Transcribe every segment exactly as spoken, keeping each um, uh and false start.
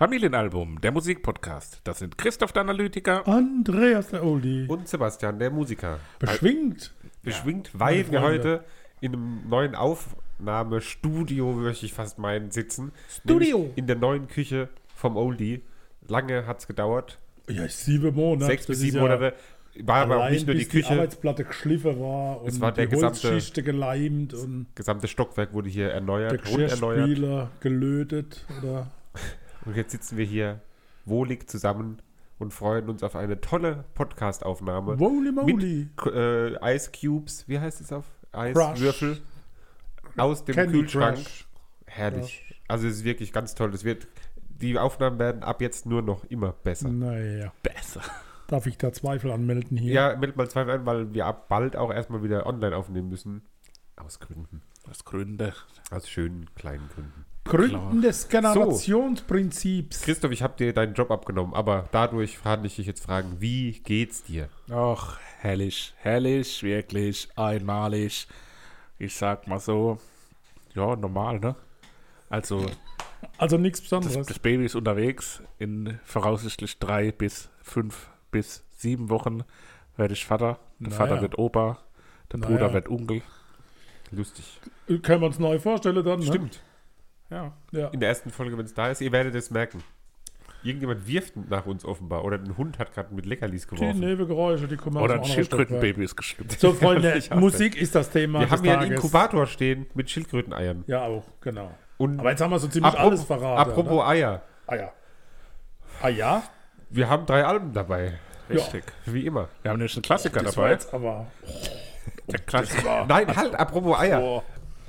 Familienalbum, der Musikpodcast. Das sind Christoph der Analytiker, Andreas der Oldie und Sebastian der Musiker. Beschwingt. Beschwingt, ja, weil wir heute in einem neuen Aufnahmestudio, würde ich fast meinen, sitzen. Studio. In der neuen Küche vom Oldie. Lange hat es gedauert. Ja, sieben Monate. Sechs bis sieben Monate. War aber auch nicht nur die Küche. Die Arbeitsplatte geschliffen war und es war der die gesamte, Holzschichte geleimt und das gesamte Stockwerk wurde hier erneuert, der Geschirrspüler gelötet. Oder? Und jetzt sitzen wir hier wohlig zusammen und freuen uns auf eine tolle Podcast-Aufnahme. Holy moly. Mit äh, Ice Cubes, wie heißt es auf? Eiswürfel aus dem Candy Kühlschrank. Crush. Herrlich. Crush. Also es ist wirklich ganz toll. Das wird, die Aufnahmen werden ab jetzt nur noch immer besser. Naja. besser. Darf ich da Zweifel anmelden hier? Ja, meldet mal Zweifel an, weil wir ab bald auch erstmal wieder online aufnehmen müssen. Aus Gründen. Aus Gründen. Aus schönen kleinen Gründen. Gründen des Generationsprinzips. Christoph, ich habe dir deinen Job abgenommen, aber dadurch kann ich dich jetzt fragen, wie geht's dir? Ach, herrlich, herrlich, wirklich, einmalig. Ich sag mal so, ja, normal, ne? Also, also nichts das, Besonderes. das Baby ist unterwegs. In voraussichtlich drei bis fünf bis sieben Wochen werde ich Vater. Der Naja. Vater wird Opa, der Naja. Bruder wird Onkel. Lustig. Können wir uns neu vorstellen dann, ne? Stimmt. Ja. Ja. In der ersten Folge, wenn es da ist, ihr werdet es merken. Irgendjemand wirft nach uns offenbar. Oder ein Hund hat gerade mit Leckerlis Die geworfen. Nebengeräusche, die kommen Oder aus ein dem anderen Schildkrötenbaby ist geschlüpft. Stockwerk. So, Freunde, Ich hasse Musik ist das Thema Wir des haben hier einen Tages. Inkubator stehen mit Schildkröteneiern. Ja, auch, genau. Und Aber jetzt haben wir so ziemlich apropos, alles verraten. Apropos oder? Eier. Ah ja. Ah ja? Wir haben drei Alben dabei. Richtig. Wie immer. Wir haben nämlich einen Klassiker Das war dabei. jetzt aber... Der Klassiker. Nein, halt, apropos Eier. Boah.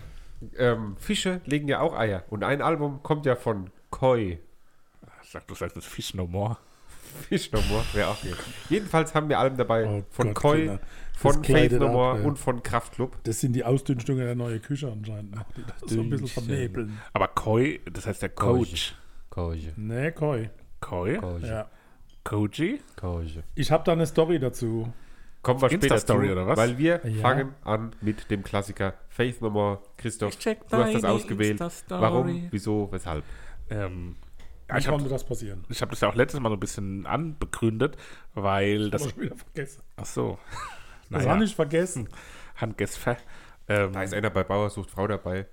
Ähm, Fische legen ja auch Eier. Und ein Album kommt ja von Koi. Sag, du sagst das Fish No More. Fish No More, wäre auch hier. Jedenfalls haben wir Alben dabei Oh von Gott, Koi, Kinder. von Das Faith kleidet No ab, More ja. und von Kraftklub. Das sind die Ausdünstungen der neuen Küche anscheinend noch, die das so ein bisschen vernebeln. Aber Koi, das heißt der Coach. Koji. Nee, Koi. Koi? Koji. Ja. Koji? Koji. Ich habe da eine Story dazu. Kommen wir später Insta-Story zu, oder was? weil wir Ja. fangen an mit dem Klassiker Faith No More. Christoph, Ich check du hast das deine ausgewählt. Insta-Story. Warum, wieso, weshalb? Ähm, ja, Wie ich konnte habe das passieren? ich hab das ja auch letztes Mal so ein bisschen anbegründet, weil Das das. habe ich wieder vergessen. Ach so. Das Naja, habe ich vergessen. Handgesfer. Ähm, Da ist einer bei Bauer sucht Frau dabei.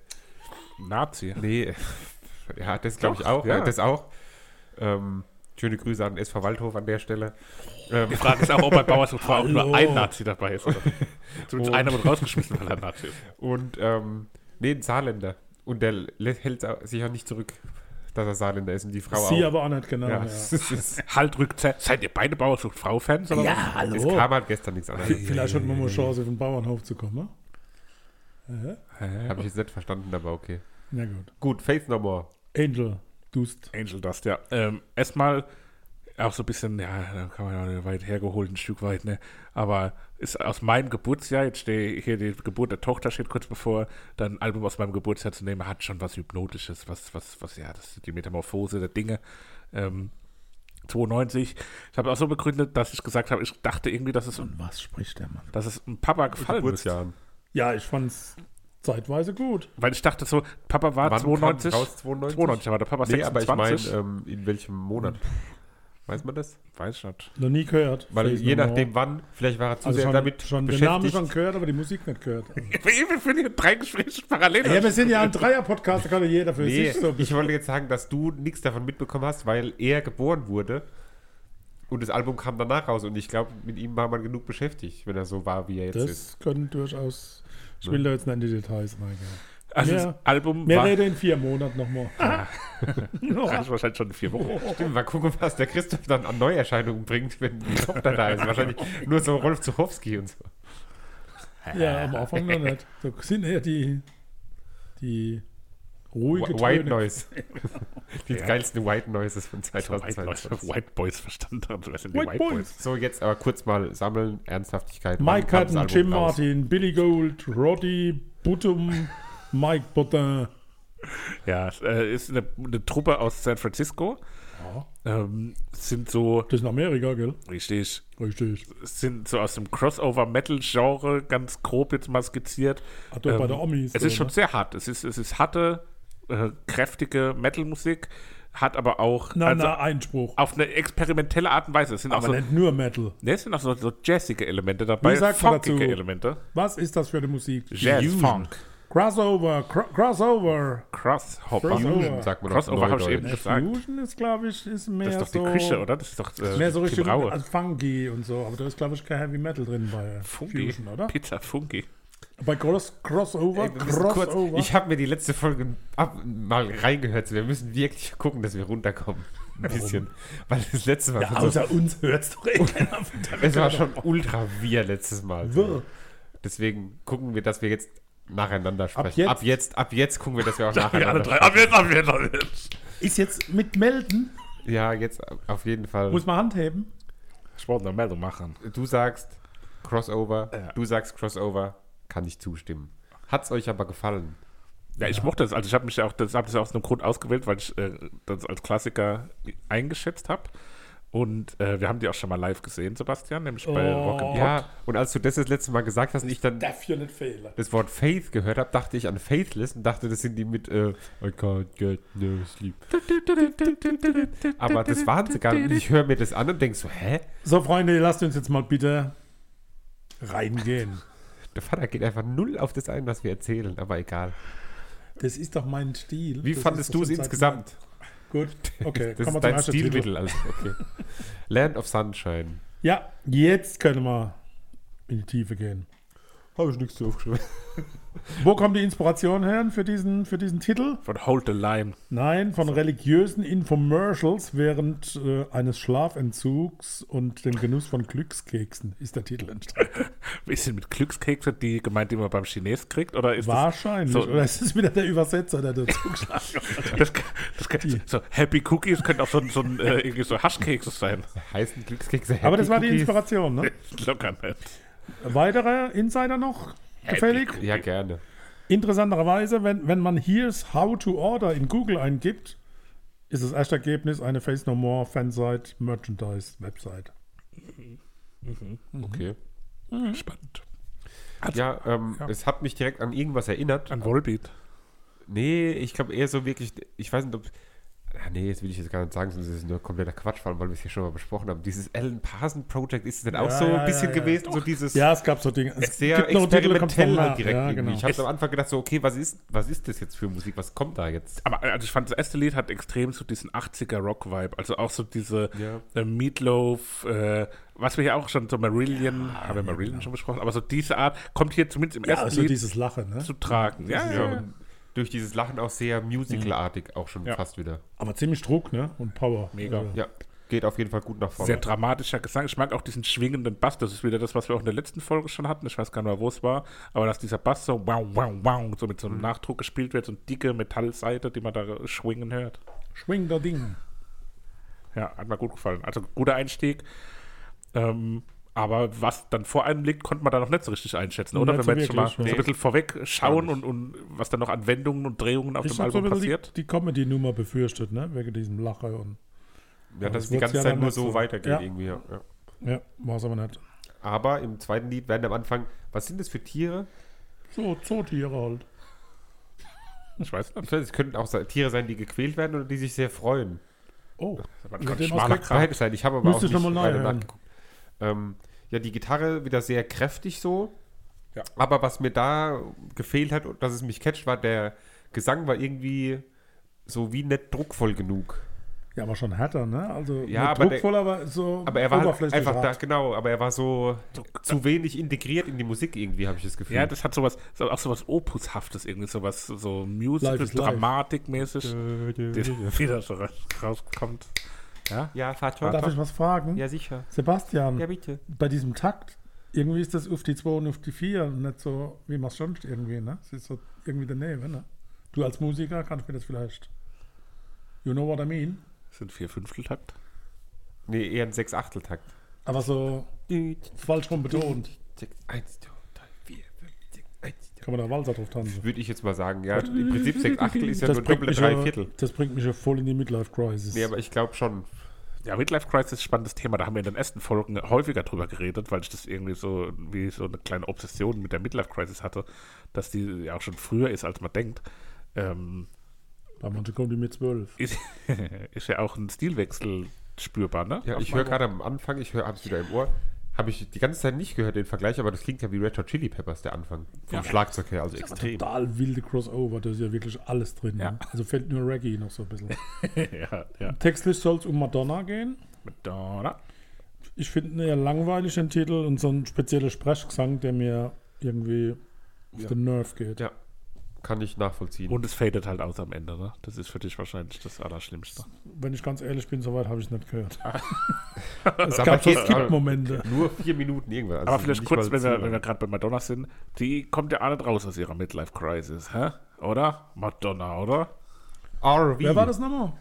Nazi. Nee, ja, das glaube ich Doch, auch. ja. Ja. Das auch. Ähm, schöne Grüße an S V Waldhof an der Stelle. Ähm, Die Frage ist auch, ob bei Bauershof auch nur Hallo. ein Nazi dabei ist. Oder? Zumindest Und- einer wird rausgeschmissen, weil er ein Nazi ist. und ähm, nee, ein Saarländer. Und der lä- hält sich auch nicht zurück, dass er Saarländer ist und die Frau Sie auch. aber auch nicht, genau. Ja, Ja. es ist- Halt Rückzeit. Seid ihr beide Bauershof-Frau-Fans? oder was? Ja, hallo. es kam halt gestern nichts anderes. Vielleicht hat man mal eine Chance, auf den Bauernhof zu kommen. Ne? Habe ich jetzt nicht verstanden, aber okay. Na gut. Gut, Faith No More. Angel, Dust. Angel Dust, ja. Ähm, erstmal auch so ein bisschen, ja, da kann man ja weit hergeholt, ein Stück weit, ne? Aber ist aus meinem Geburtsjahr, jetzt stehe hier die Geburt der Tochter steht kurz bevor, dann ein Album aus meinem Geburtsjahr zu nehmen, hat schon was Hypnotisches, was, was, was, ja, das ist die Metamorphose der Dinge. Ähm, zweiundneunzig. Ich habe auch so begründet, dass ich gesagt habe, ich dachte irgendwie, dass es, Und was spricht der Mann? dass es einem Papa gefallen müsste. Geburtsjahren. Ja, ich fand's zeitweise gut. Weil ich dachte so, Papa war Wann kam zweiundneunzig, raus? zweiundneunzig? zweiundneunzig, aber der Papa Nee, aber ich sechsundzwanzig. meine, ähm, in welchem Monat? Weiß man das? Weiß ich nicht. Noch nie gehört. Weil Faith je No More. nachdem wann, vielleicht war er zu Also sehr schon, damit schon den Namen beschäftigt. schon gehört, aber die Musik nicht gehört. Also. Wir führen hier drei Gespräche parallel. Ja, wir sind ja ein Dreier-Podcast, da kann ja jeder für Nee, sich so. ich wollte jetzt sagen, dass du nichts davon mitbekommen hast, weil er geboren wurde und das Album kam danach raus und ich glaube, mit ihm war man genug beschäftigt, wenn er so war, wie er jetzt ist. Das können durchaus. Ich will da jetzt nicht in die Details reingehen. Also Mehr- das Album Mehr war rede in vier Monaten nochmal. das ist wahrscheinlich schon in vier Wochen. Stimmt, mal gucken, was der Christoph dann an Neuerscheinungen bringt, wenn die Tochter da ist. Wahrscheinlich nur so Rolf Zuchowski und so. Ja, am Anfang noch nicht. Da sind eher die, die ruhige Wh- White Töne. Noise. Die Ja. geilsten White Noises von White, zweitausendzweiundzwanzig. White Boys verstanden haben. Wer sind die White White Boys. Boys? So, jetzt aber kurz mal sammeln, Ernsthaftigkeit. Mike Wann kam das Hutton, Album Jim raus? Martin, Billy Gold, Roddy, Buttum, Mike Botin. Ja, es äh, ist eine, eine Truppe aus San Francisco. Ähm, sind so, Das ist in Amerika, gell? richtig, Richtig. sind so aus dem Crossover-Metal-Genre ganz grob jetzt mal skizziert. Hat doch bei der Omis. Es ist so, schon ne? sehr hart. Es ist, es ist harte, äh, kräftige Metal-Musik. hat aber auch Na, also na, Einspruch. auf eine experimentelle Art und Weise. Es sind auch Aber so, nicht nur Metal. ne, es sind auch so, so jazzige Elemente dabei, Wie sagt man funkige dazu? Elemente. Was ist das für eine Musik? Jazz, Fusion. Funk, Crossover, cro crossover. Crossover. Crossover. Fusion, sagt man Crossover auf habe ich eben Neudeutsch. gesagt. Fusion ist, glaube ich, ist mehr Das ist doch die so... Küche, oder? Das ist doch äh, Mehr so Tim Richtung Raue. also funky und so. Aber da ist, glaube ich, kein Heavy Metal drin bei Funky. Fusion, oder? Pizza Funky. Bei Cross Crossover, Ey, wir müssen kurz, Crossover. ich habe mir die letzte Folge ab, mal reingehört. Wir müssen wirklich gucken, dass wir runterkommen. Ein bisschen. Weil das letzte Mal ja, schon so, außer uns hört es doch eh keiner. es war schon ultra wir letztes Mal. Wirr. Deswegen gucken wir, dass wir jetzt nacheinander sprechen. jetzt? ab jetzt, ab jetzt gucken wir, dass wir auch Wir alle nacheinander drei. Ab jetzt, ab jetzt, ab jetzt. Ist jetzt mit melden? Ja, jetzt auf jeden Fall. Muss man handheben? Ich wollte eine Meldung machen. Du sagst Crossover, Ja. du sagst Crossover, kann ich zustimmen. Hat's euch aber gefallen? Ja, ich mochte das. Also ich habe mich auch, das habe das aus einem Grund ausgewählt, weil ich äh, das als Klassiker eingeschätzt habe. Und äh, wir haben die auch schon mal live gesehen, Sebastian, nämlich bei Oh. Rock and Pop. Ja, und als du das das letzte Mal gesagt hast und ich dann Darf ja nicht fehlen. das Wort Faith gehört habe, dachte ich an Faithless und dachte, das sind die mit äh, I can't get no sleep. Aber das waren sie gar nicht. Ich höre mir das an und denke so, hä? So, Freunde, lasst uns jetzt mal bitte reingehen. Der Vater geht einfach null auf das ein, was wir erzählen, aber egal. Das ist doch mein Stil. Wie Das fandest ist du doch es schon seit- insgesamt? Gut, okay. Das kommen ist wir zum dein ersten Titel. Stilmittel. Also, okay. Land of Sunshine. Ja, jetzt können wir in die Tiefe gehen. Habe ich nichts zu aufgeschrieben. Wo kommt die Inspiration her für diesen, für diesen Titel? Von Hold the Line. Nein, von religiösen Infomercials während äh, eines Schlafentzugs und dem Genuss von Glückskeksen ist der Titel entstanden. Ist denn mit Glückskekse die gemeint, die man beim Chines kriegt? Oder ist Wahrscheinlich. so- Oder ist es wieder der Übersetzer, der dazu geschlagen hat? das, das, das so Happy Cookies könnte auch so, ein- so ein äh, irgendwie so Haschkekse sein. Heißen Glückskekse Happy Aber das war die Cookies? Inspiration, ne? Locker nicht. Weitere Insider noch? Gefällig? Ja, gerne. Interessanterweise, wenn, wenn man Here's How to Order in Google eingibt, ist das erste Ergebnis eine Face No More Fansite Merchandise Website. Okay. Spannend. Ja, ähm, Ja. es hat mich direkt an irgendwas erinnert. An Volbeat. Nee, ich glaube eher so wirklich, ich weiß nicht, ob. Ah, nee, jetzt will ich jetzt gar nicht sagen, sonst ist es nur kompletter Quatsch, vor allem, weil wir es hier schon mal besprochen haben. Dieses Alan Parson Project, ist es denn auch Ja, so ein ja, bisschen ja, ja. gewesen? So dieses Ja, es gab so Dinge. Es sehr gibt noch einen Titel, der kommt experimentell von- halt direkt ja, irgendwie. genau. Ich habe am Anfang gedacht, so, okay, was ist, was ist das jetzt für Musik? Was kommt da jetzt? Aber also ich fand, das erste Lied hat extrem so diesen achtziger Rock-Vibe. Also auch so diese Ja. äh, Meatloaf, äh, was wir hier auch schon, so Marillion, haben wir Marillion schon besprochen, aber so diese Art kommt hier zumindest im Ja, ersten also Lied dieses Lachen, ne? zu tragen. Ja, Ja, ja. und durch dieses Lachen auch sehr musicalartig auch schon Ja. fast wieder. Aber ziemlich Druck, ne? Und Power. Mega. Also, Ja, geht auf jeden Fall gut nach vorne. Sehr dramatischer Gesang. Ich mag auch diesen schwingenden Bass. Das ist wieder das, was wir auch in der letzten Folge schon hatten. Ich weiß gar nicht mehr, wo es war. Aber dass dieser Bass so wow, wow, wow, so mit so einem Mhm. Nachdruck gespielt wird, so eine dicke Metallseite, die man da schwingen hört. Schwing der Ding. Ja, hat mir gut gefallen. Also guter Einstieg. Ähm, aber was dann vor einem liegt, konnte man da noch nicht so richtig einschätzen, oder? Nicht Wenn so wir jetzt schon mal wirklich, so nee. ein bisschen vorweg schauen Gar und, und was dann noch an Wendungen und Drehungen auf Ich dem habe so ein Album bisschen passiert. die, die Comedy-Nummer befürchtet, ne? Wegen diesem Lacher und. ja, das dass es die wird's ganze ja Zeit dann nur nicht so so. weitergeht Ja. irgendwie. Ja. Ja. Ja, war es aber nicht. Aber im zweiten Lied werden am Anfang, was sind das für Tiere? So, Zootiere halt. Ich weiß Ich nicht. weiß, es könnten auch se- Tiere sein, die gequält werden oder die sich sehr freuen. Oh, Das war Mit ein dem schmaler Aspekt- Kram. Beides sein. Ich habe aber Müsste auch ich noch mal weiter nachhören. nachgeguckt. Ähm, ja, die Gitarre wieder sehr kräftig so. Ja. Aber was mir da gefehlt hat, und dass es mich catcht, war der Gesang war irgendwie so wie nicht druckvoll genug. ja, aber schon härter, ne? Also Ja, nicht aber der- druckvoll, aber so Aber er war halt oberflächlich einfach da, hart. genau, aber er war so zu wenig integriert in die Musik irgendwie, habe ich das Gefühl. Ja, das hat sowas, so, auch sowas Opushaftes irgendwie, sowas so Life Musical, is life. Dramatikmäßig, die wieder so ra- rauskommt. Ja? Ja, Vater. Darf ich was fragen? Ja, sicher. Sebastian, Ja, bitte. bei diesem Takt, irgendwie ist das auf die zwei und auf die vier und nicht so, wie man es sonst irgendwie, ne? Es ist so irgendwie daneben, ne? Du als Musiker kannst mir das vielleicht. You know what I mean? Das sind vier Fünfteltakt. Nee, eher ein Sechs-Achtel-Takt. Aber so falsch rum betont. Eins, zwei, drei, vier, fünf, sechs, eins, zwei. Kann man da Walzer drauf tanzen. Würde ich jetzt mal sagen. Ja, im Prinzip Sechs-Achtel ist ja Das nur bringt, doppelte mich drei ja, Viertel. das bringt mich ja voll in die Midlife-Crisis. Nee, aber ich glaube schon. Ja, Midlife Crisis ist ein spannendes Thema. Da haben wir in den ersten Folgen häufiger drüber geredet, weil ich das irgendwie so wie so eine kleine Obsession mit der Midlife Crisis hatte, dass die ja auch schon früher ist, als man denkt. Ähm, Bei manchen kommen die mit zwölf. ist, ist ja auch ein Stilwechsel spürbar, ne? Ja, Auf ich höre einmal. gerade am Anfang, ich höre es wieder im Ohr, habe ich die ganze Zeit nicht gehört, den Vergleich, aber das klingt ja wie Red Hot Chili Peppers, der Anfang. Vom Ja. Schlagzeug her, also extrem. Total wilde Crossover, da ist ja wirklich alles drin. Ja. Ne? Also fällt nur Reggae noch so ein bisschen. ja, ja. Textlich soll es um Madonna gehen. Madonna. Ich finde einen eher langweiligen Titel und so ein spezieller Sprechgesang, der mir irgendwie auf Ja. den Nerv geht. Ja, kann ich nachvollziehen. Und es fadet halt aus am Ende, ne? Das ist für dich wahrscheinlich das Allerschlimmste. Wenn ich ganz ehrlich bin, soweit habe ich es nicht gehört. es Aber gab so geht- Skip-Momente. Nur vier Minuten irgendwann. Also Aber vielleicht nicht kurz, mal wenn wir, zu wenn wir lang. gerade bei Madonna sind, die kommt ja auch nicht raus aus ihrer Midlife-Crisis, hä? Oder? Madonna, oder? R V. Wer war das nochmal?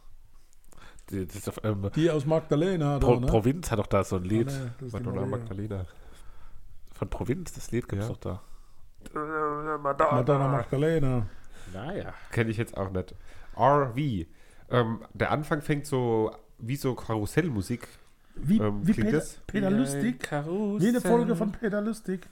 Die, das ist auf, ähm, Die aus Magdalena. Pro, da, ne? Provinz hat doch da so ein Ah, Lied. nee, das ist die Madonna Maria. Magdalena. Von Provinz, das Lied gibt es Ja. doch da. Madonna Magdalena. Naja. Kenne ich jetzt auch nicht. R V. Ähm, der Anfang fängt so wie so Karussellmusik. Wie, Ähm, wie klingt Peter, das? Peter Lustig. Wie eine Folge von Peter Lustig.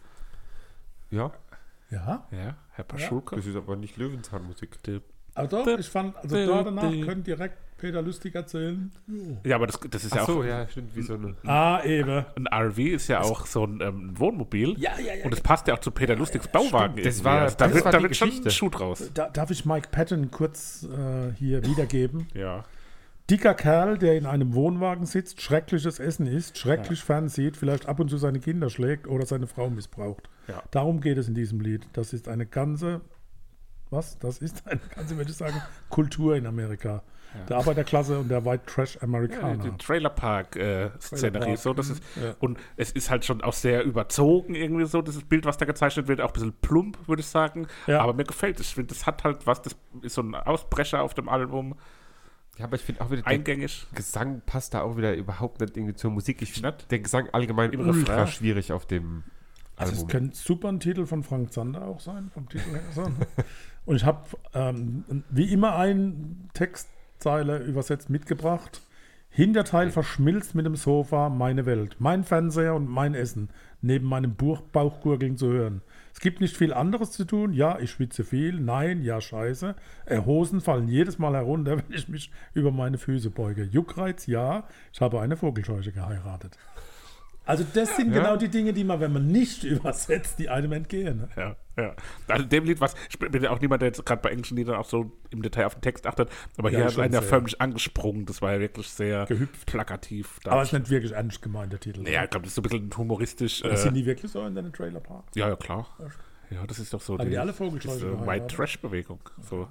Ja, Ja, Ja, Herr Paschulke. das ist aber nicht Löwenzahnmusik. aber doch, ich fand, also da danach können direkt Peter Lustig erzählen. Jo. Ja, aber das, das ist ja Ach so, auch. ja, stimmt, wie so eine. Ah, eben. Ein R V ist ja auch so ein ähm, Wohnmobil. Ja, ja, ja. Und es passt ja auch zu Peter Lustigs Bauwagen. stimmt. Das irgendwie. war- Also da das wird, war da die wird schon ein Geschichte. Schuh draus. Da, darf ich Mike Patton kurz äh, hier wiedergeben? Ja. Dicker Kerl, der in einem Wohnwagen sitzt, schreckliches Essen isst, schrecklich fernsieht, vielleicht ab und zu seine Kinder schlägt oder seine Frau missbraucht. Ja. Darum geht es in diesem Lied. Das ist eine ganze, was? Das ist eine ganze, würde ich sagen, Kultur in Amerika. Der Arbeiterklasse und der White Trash Ja, Amerikaner. die Trailerpark-Szenerie. Trailerpark, so, das ist, ja. Und es ist halt schon auch sehr überzogen, irgendwie so, dieses Bild, was da gezeichnet wird, auch ein bisschen plump, würde ich sagen. Ja. Aber mir gefällt es. Ich finde, das hat halt was, das ist so ein Ausbrecher auf dem Album, Ja, aber ich finde auch wieder, der eingängig. Gesang passt da auch wieder überhaupt nicht irgendwie zur Musik. Ich finde Nicht? der Gesang allgemein Im ultra Refrain. schwierig auf dem Also es Album. könnte super ein Titel von Frank Zander auch sein, vom Titel her. So, ne? Und ich habe ähm, wie immer eine Textzeile übersetzt mitgebracht. Hinterteil verschmilzt mit dem Sofa meine Welt, mein Fernseher und mein Essen, neben meinem Buch Bauchgurgeln zu hören. Es gibt nicht viel anderes zu tun. Ja, ich schwitze viel. Nein, ja, scheiße. Äh, Hosen fallen jedes Mal herunter, wenn ich mich über meine Füße beuge. Juckreiz, ja. Ich habe eine Vogelscheuche geheiratet. Also das sind Ja. genau die Dinge, die man, wenn man nicht übersetzt, die einem entgehen. Ne? Ja, ja. Also dem Lied, was, ich bin ja auch niemand, der jetzt gerade bei englischen Liedern auch so im Detail auf den Text achtet, aber Ja, hier ist schon einer ja sehr. förmlich angesprungen. Das war ja wirklich sehr Gehüpft. plakativ. Aber es ist nicht wirklich ernst gemeint, der Titel. ja, ich glaube, das ist so ein bisschen humoristisch. Oder Äh, sind die wirklich so in den Trailer Park? ja, ja, klar. Ja, das ist doch so Aber die alle Vogelscheuche diese geheiratet? White Trash-Bewegung. So.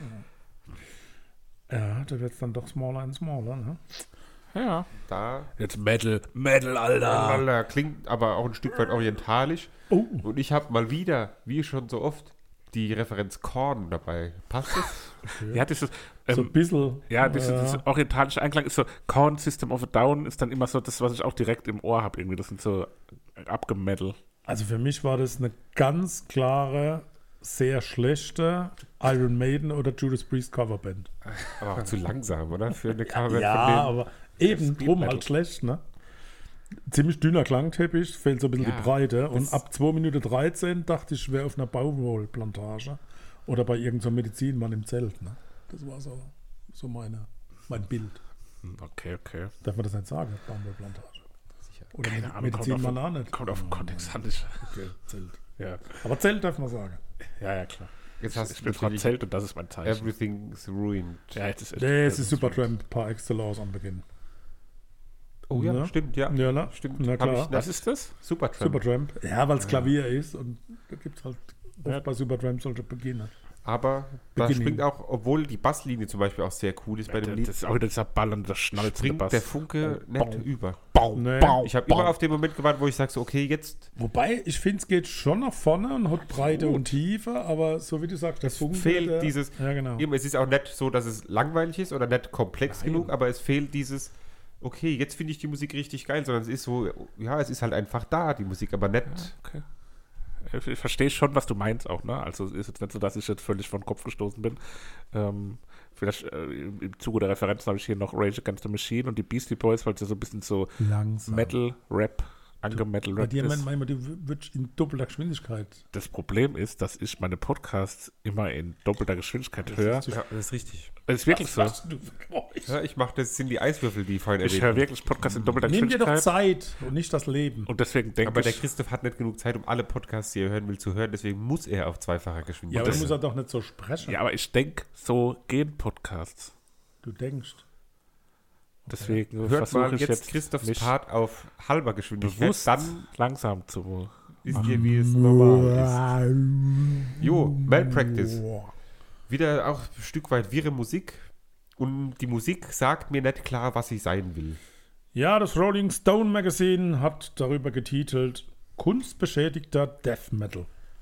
Ja, da wird es dann doch smaller and smaller. Ne? Ja. Da Jetzt Metal, Metal, Alter. Alter, klingt aber auch ein Stück weit orientalisch. Oh, Und ich habe mal wieder, wie schon so oft, die Referenz Korn dabei. Passt das? Ja, dieses, so ähm, ein bisschen. ja, diese, äh, diese orientalische Einklang ist so, Korn System of a Down ist dann immer so das, was ich auch direkt im Ohr habe irgendwie. Das sind so abgemetal. Also für mich war das eine ganz klare, sehr schlechte Iron Maiden oder Judas Priest Coverband. Aber auch zu langsam, oder? Für eine Coverband Ja, von denen. aber eben Speed drum Metal. halt schlecht, ne? Ziemlich dünner Klangteppich, fehlt so ein bisschen Ja, die Breite. Und das- ab zwei Minuten dreizehn dachte ich, ich wäre auf einer Baumwollplantage oder bei irgendeinem Medizinmann im Zelt. Ne? Das war so, so meine, mein Bild. Hm, Okay, okay. Darf man das nicht sagen, Baumwollplantage? Sicher. Oder Keine Medi- Ahnung, kommt Medizinmann auf- auch nicht? Kommt auf den Kontext an. Ich, Okay, Zelt. ja. Aber Zelt darf man sagen. ja, ja, klar. Jetzt hast Ich du bin zwar natürlich Zelt und das ist mein Zeichen. Everything's Ruined. Ja, jetzt ist echt, Das ist Supertramp par excellence am Beginn. Oh ja, Ne? stimmt, ja. Ja, na, Stimmt. na Hab klar. ich Was ist das? Supertramp. Supertramp. Ja, weil es Klavier ist und da gibt es halt oft Ja. bei Supertramp solche Beginne. Aber da Beginning. springt auch, obwohl die Basslinie zum Beispiel auch sehr cool ist bei dem Das Lied, ist auch wieder dieser ballernde, schnalzende springt Bass. der Funke nicht Bau. über. Baum, Nee. Baum, Ich habe Baum. immer auf den Moment gewartet, wo ich sage so, okay, jetzt Wobei, ich finde, es geht schon nach vorne und hat Breite und Tiefe, aber so wie du sagst, das Funke, fehlt der, dieses, Ja, genau. eben, es ist auch nicht so, dass es langweilig ist oder nicht komplex Nein. genug, aber es fehlt dieses, okay, jetzt finde ich die Musik richtig geil, sondern es ist so, ja, es ist halt einfach da, die Musik, aber nicht, Okay. Ich, ich verstehe schon, was du meinst auch, ne? Also es ist jetzt nicht so, dass ich jetzt völlig von Kopf gestoßen bin. Ähm, vielleicht äh, im im Zuge der Referenzen habe ich hier noch Rage Against the Machine und die Beastie Boys, weil es ja so ein bisschen so Langsam. Metal, Rap angemettelt Bei dir ist. meinen wir, du würdest in doppelter Geschwindigkeit. Das Problem ist, dass ich meine Podcasts immer in doppelter Geschwindigkeit höre. Ja, das ist richtig. Das ist wirklich so. Was du für Geräusch? Ja, ich mache, das sind die Eiswürfel, die ich vorhin Ich erwähnt höre habe. wirklich Podcasts in doppelter Nimm dir doch Geschwindigkeit. Zeit und nicht das Leben. Und deswegen denke Aber der ich, Christoph hat nicht genug Zeit, um alle Podcasts, die er hören will, zu hören. Deswegen muss er auf zweifacher Ja, Geschwindigkeit. aber das- du musst er doch nicht so sprechen. ja, aber ich denke, so gehen Podcasts. Du denkst. Deswegen Hört versuche mal ich jetzt, jetzt Christophs mich Part auf halber Geschwindigkeit. bewusst Dann langsam zu. wisst ihr, wie es normal ist. Jo, Malpractice. Wieder auch ein Stück weit wirre Musik. Und die Musik sagt mir nicht klar, was sie sein will. Ja, das Rolling Stone Magazine hat darüber getitelt: Kunstbeschädigter Death Metal.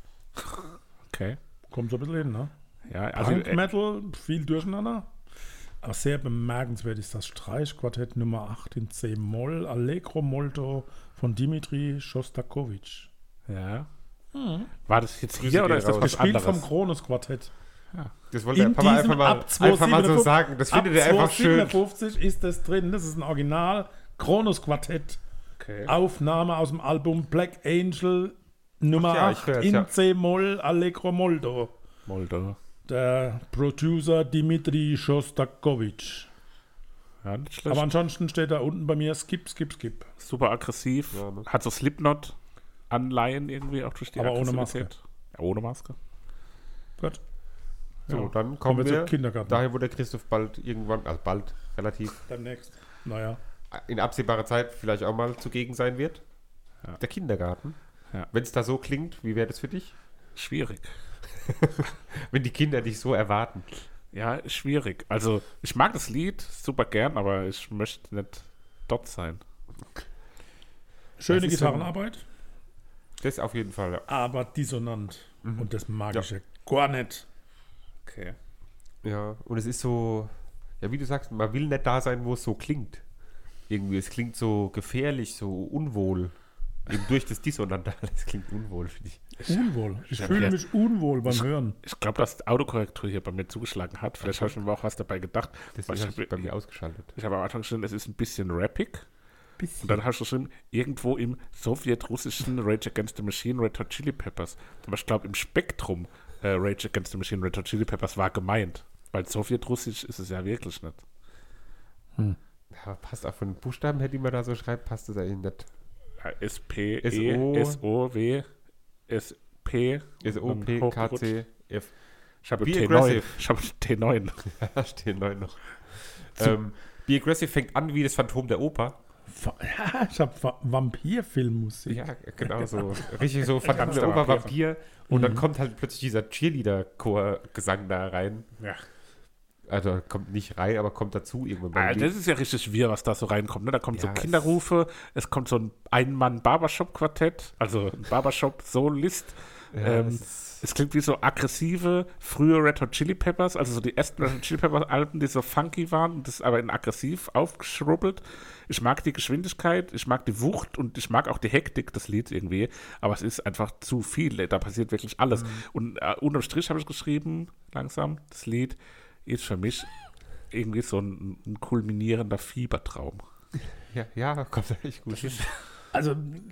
Okay. Kommt so ein bisschen hin, ne? Ja, also Punk äh, Metal, viel durcheinander. Aber sehr bemerkenswert ist das Streichquartett Nummer acht in C-Moll, Allegro Molto von Dimitri Schostakowitsch. ja. War das jetzt Grüße hier oder gehen ist das raus. was Gespielt vom anderes? Kronos Quartett. Das wollte der In Papa diesem einfach mal, ab einfach mal so zweihundertsiebenundfünfzig sagen. Das findet er einfach schön. zweihundertsiebenundfünfzig ist das drin. Das ist ein Original Kronos Quartett. Okay. Aufnahme aus dem Album Black Angel Nummer Ach ja, ich acht hör's, in ja. C-Moll, Allegro Molto. Moldo. Der Producer Dimitri Schostakowitsch. Ja, nicht schlecht. Aber ansonsten steht da unten bei mir Skip, Skip, Skip. Super aggressiv. Ja, ne? Hat so Slipknot-Anleihen irgendwie auch durch die Aber ohne Aggressivität. Ja, ohne Maske. Gut. So, Ja. dann Kommen kommen wir wir zum Kindergarten. daher, wo der Christoph bald irgendwann, also bald, relativ Demnächst. Naja. in absehbarer Zeit vielleicht auch mal zugegen sein wird. Ja. Der Kindergarten. Ja. Wenn es da so klingt, wie wäre das für dich? Schwierig. Wenn die Kinder dich so erwarten. Ja, schwierig. Also, ich mag das Lied super gern, aber ich möchte nicht dort sein. Schöne Das ist so ein- Gitarrenarbeit, Das auf jeden Fall, ja. aber dissonant. Mhm. Und das mag ich ja gar nicht. Okay. Ja, und es ist so, ja, wie du sagst, man will nicht da sein, wo es so klingt. Irgendwie, es klingt so gefährlich, so unwohl. Eben durch das Dissonante, das klingt unwohl, finde ich. Unwohl. Ich Ja, fühle ja. mich unwohl beim Hören. Ich glaube, dass die Autokorrektur hier bei mir zugeschlagen hat. Vielleicht habe ich mir auch was dabei gedacht. Deswegen Weil habe ich ich bei mir ausgeschaltet. Ich habe am Anfang geschrieben, es ist ein bisschen rappig. Und dann hast du geschrieben, irgendwo im sowjetrussischen Rage Against the Machine Red Hot Chili Peppers. Aber ich glaube, im Spektrum äh, Rage Against the Machine Red Hot Chili Peppers war gemeint. Weil sowjetrussisch ist es ja wirklich nicht. Ja, passt auch von den Buchstaben her, die man da so schreibt, passt das eigentlich nicht. Ja, S P S O E S O W S P S O P K C F. Ich habe Be T neun. aggressive. Ich habe T neun. Da stehen neun noch. ähm, Be Aggressive fängt an wie das Phantom der Oper. Ja, ich habe Vampirfilmmusik. Ja, genau so. Richtig so Phantom Ganz der der Oper, Vampir. Vampir. Und dann kommt halt plötzlich dieser Cheerleader-Chor-Gesang da rein. Ja. Also kommt nicht rein, aber kommt dazu irgendwann beim Ah, Lied. das ist ja richtig wirr, was da so reinkommt. Ne? Da kommen so Ja, Kinderrufe, es kommt so ein Ein-Mann-Barbershop-Quartett, also ein Barbershop-Solist. Ja, ähm, das- es klingt wie so aggressive, frühe Red Hot Chili Peppers, also so die ersten Red Hot Chili Peppers-Alben, die so funky waren, das ist aber in aggressiv aufgeschrubbelt. Ich mag die Geschwindigkeit, ich mag die Wucht und ich mag auch die Hektik des Lieds irgendwie, aber es ist einfach zu viel, da passiert wirklich alles. Mhm. Und äh, unterm Strich habe ich geschrieben, langsam, das Lied ist für mich irgendwie so ein, ein kulminierender Fiebertraum. Ja, ja, kommt echt gut hin. Also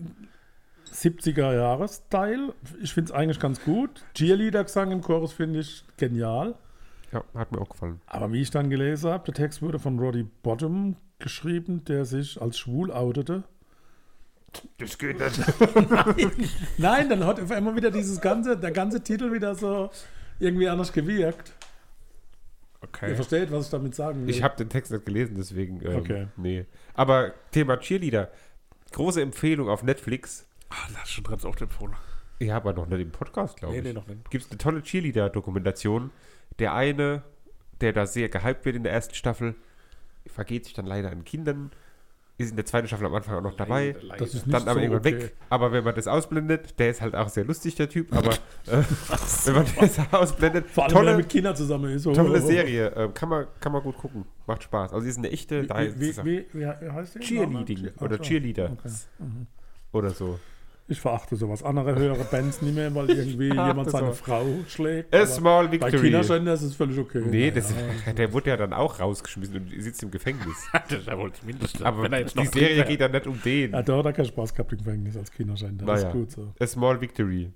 siebziger-Jahres-Style. Ich finde es eigentlich ganz gut. Cheerleader-Gesang im Chorus finde ich genial. Ja, hat mir auch gefallen. Aber wie ich dann gelesen habe, der Text wurde von Roddy Bottum geschrieben, der sich als schwul outete. Das geht nicht. Nein, dann hat auf einmal wieder dieses ganze, der ganze Titel wieder so irgendwie anders gewirkt. Okay. Ihr versteht, was ich damit sagen will. Ich habe den Text nicht gelesen, deswegen, ähm, Okay. nee. Aber Thema Cheerleader. Große Empfehlung auf Netflix. Ah, das hast du schon ganz oft empfohlen. Ja, aber noch nicht im Podcast, glaube Nee, ich. nee, noch nicht. Gibt es eine tolle Cheerleader-Dokumentation. Der eine, der da sehr gehypt wird in der ersten Staffel, vergeht sich dann leider an Kindern, ist in der zweiten Staffel am Anfang auch noch dabei, Das ist nicht dann aber so irgendwann okay. weg. Aber wenn man das ausblendet, der ist halt auch sehr lustig, der Typ, aber äh, wenn man das ausblendet, Vor allem, wenn er tolle, mit Kindern zusammen ist. tolle Serie, äh, kann, man, kann man gut gucken, macht Spaß. Also, sie ist eine echte, Wie, da wie, ist wie, es auch wie, wie heißt die? Cheerleading Ach oder so. Cheerleader Okay. Mhm. oder so. Ich verachte sowas. Andere höhere Bands nicht mehr, weil irgendwie verachte jemand seine sowas. Frau schlägt. A Aber Small bei Victory. Kinderschänder ist es völlig okay. Nee, das, Naja. der wurde ja dann auch rausgeschmissen und sitzt im Gefängnis. Das ist ja wohl das Mindeste. Aber Wenn er jetzt die noch Serie drin geht ja nicht um den. Ja, da hat er keinen Spaß gehabt im Gefängnis als Kinderschänder. Das Naja. ist gut so. A Small Victory.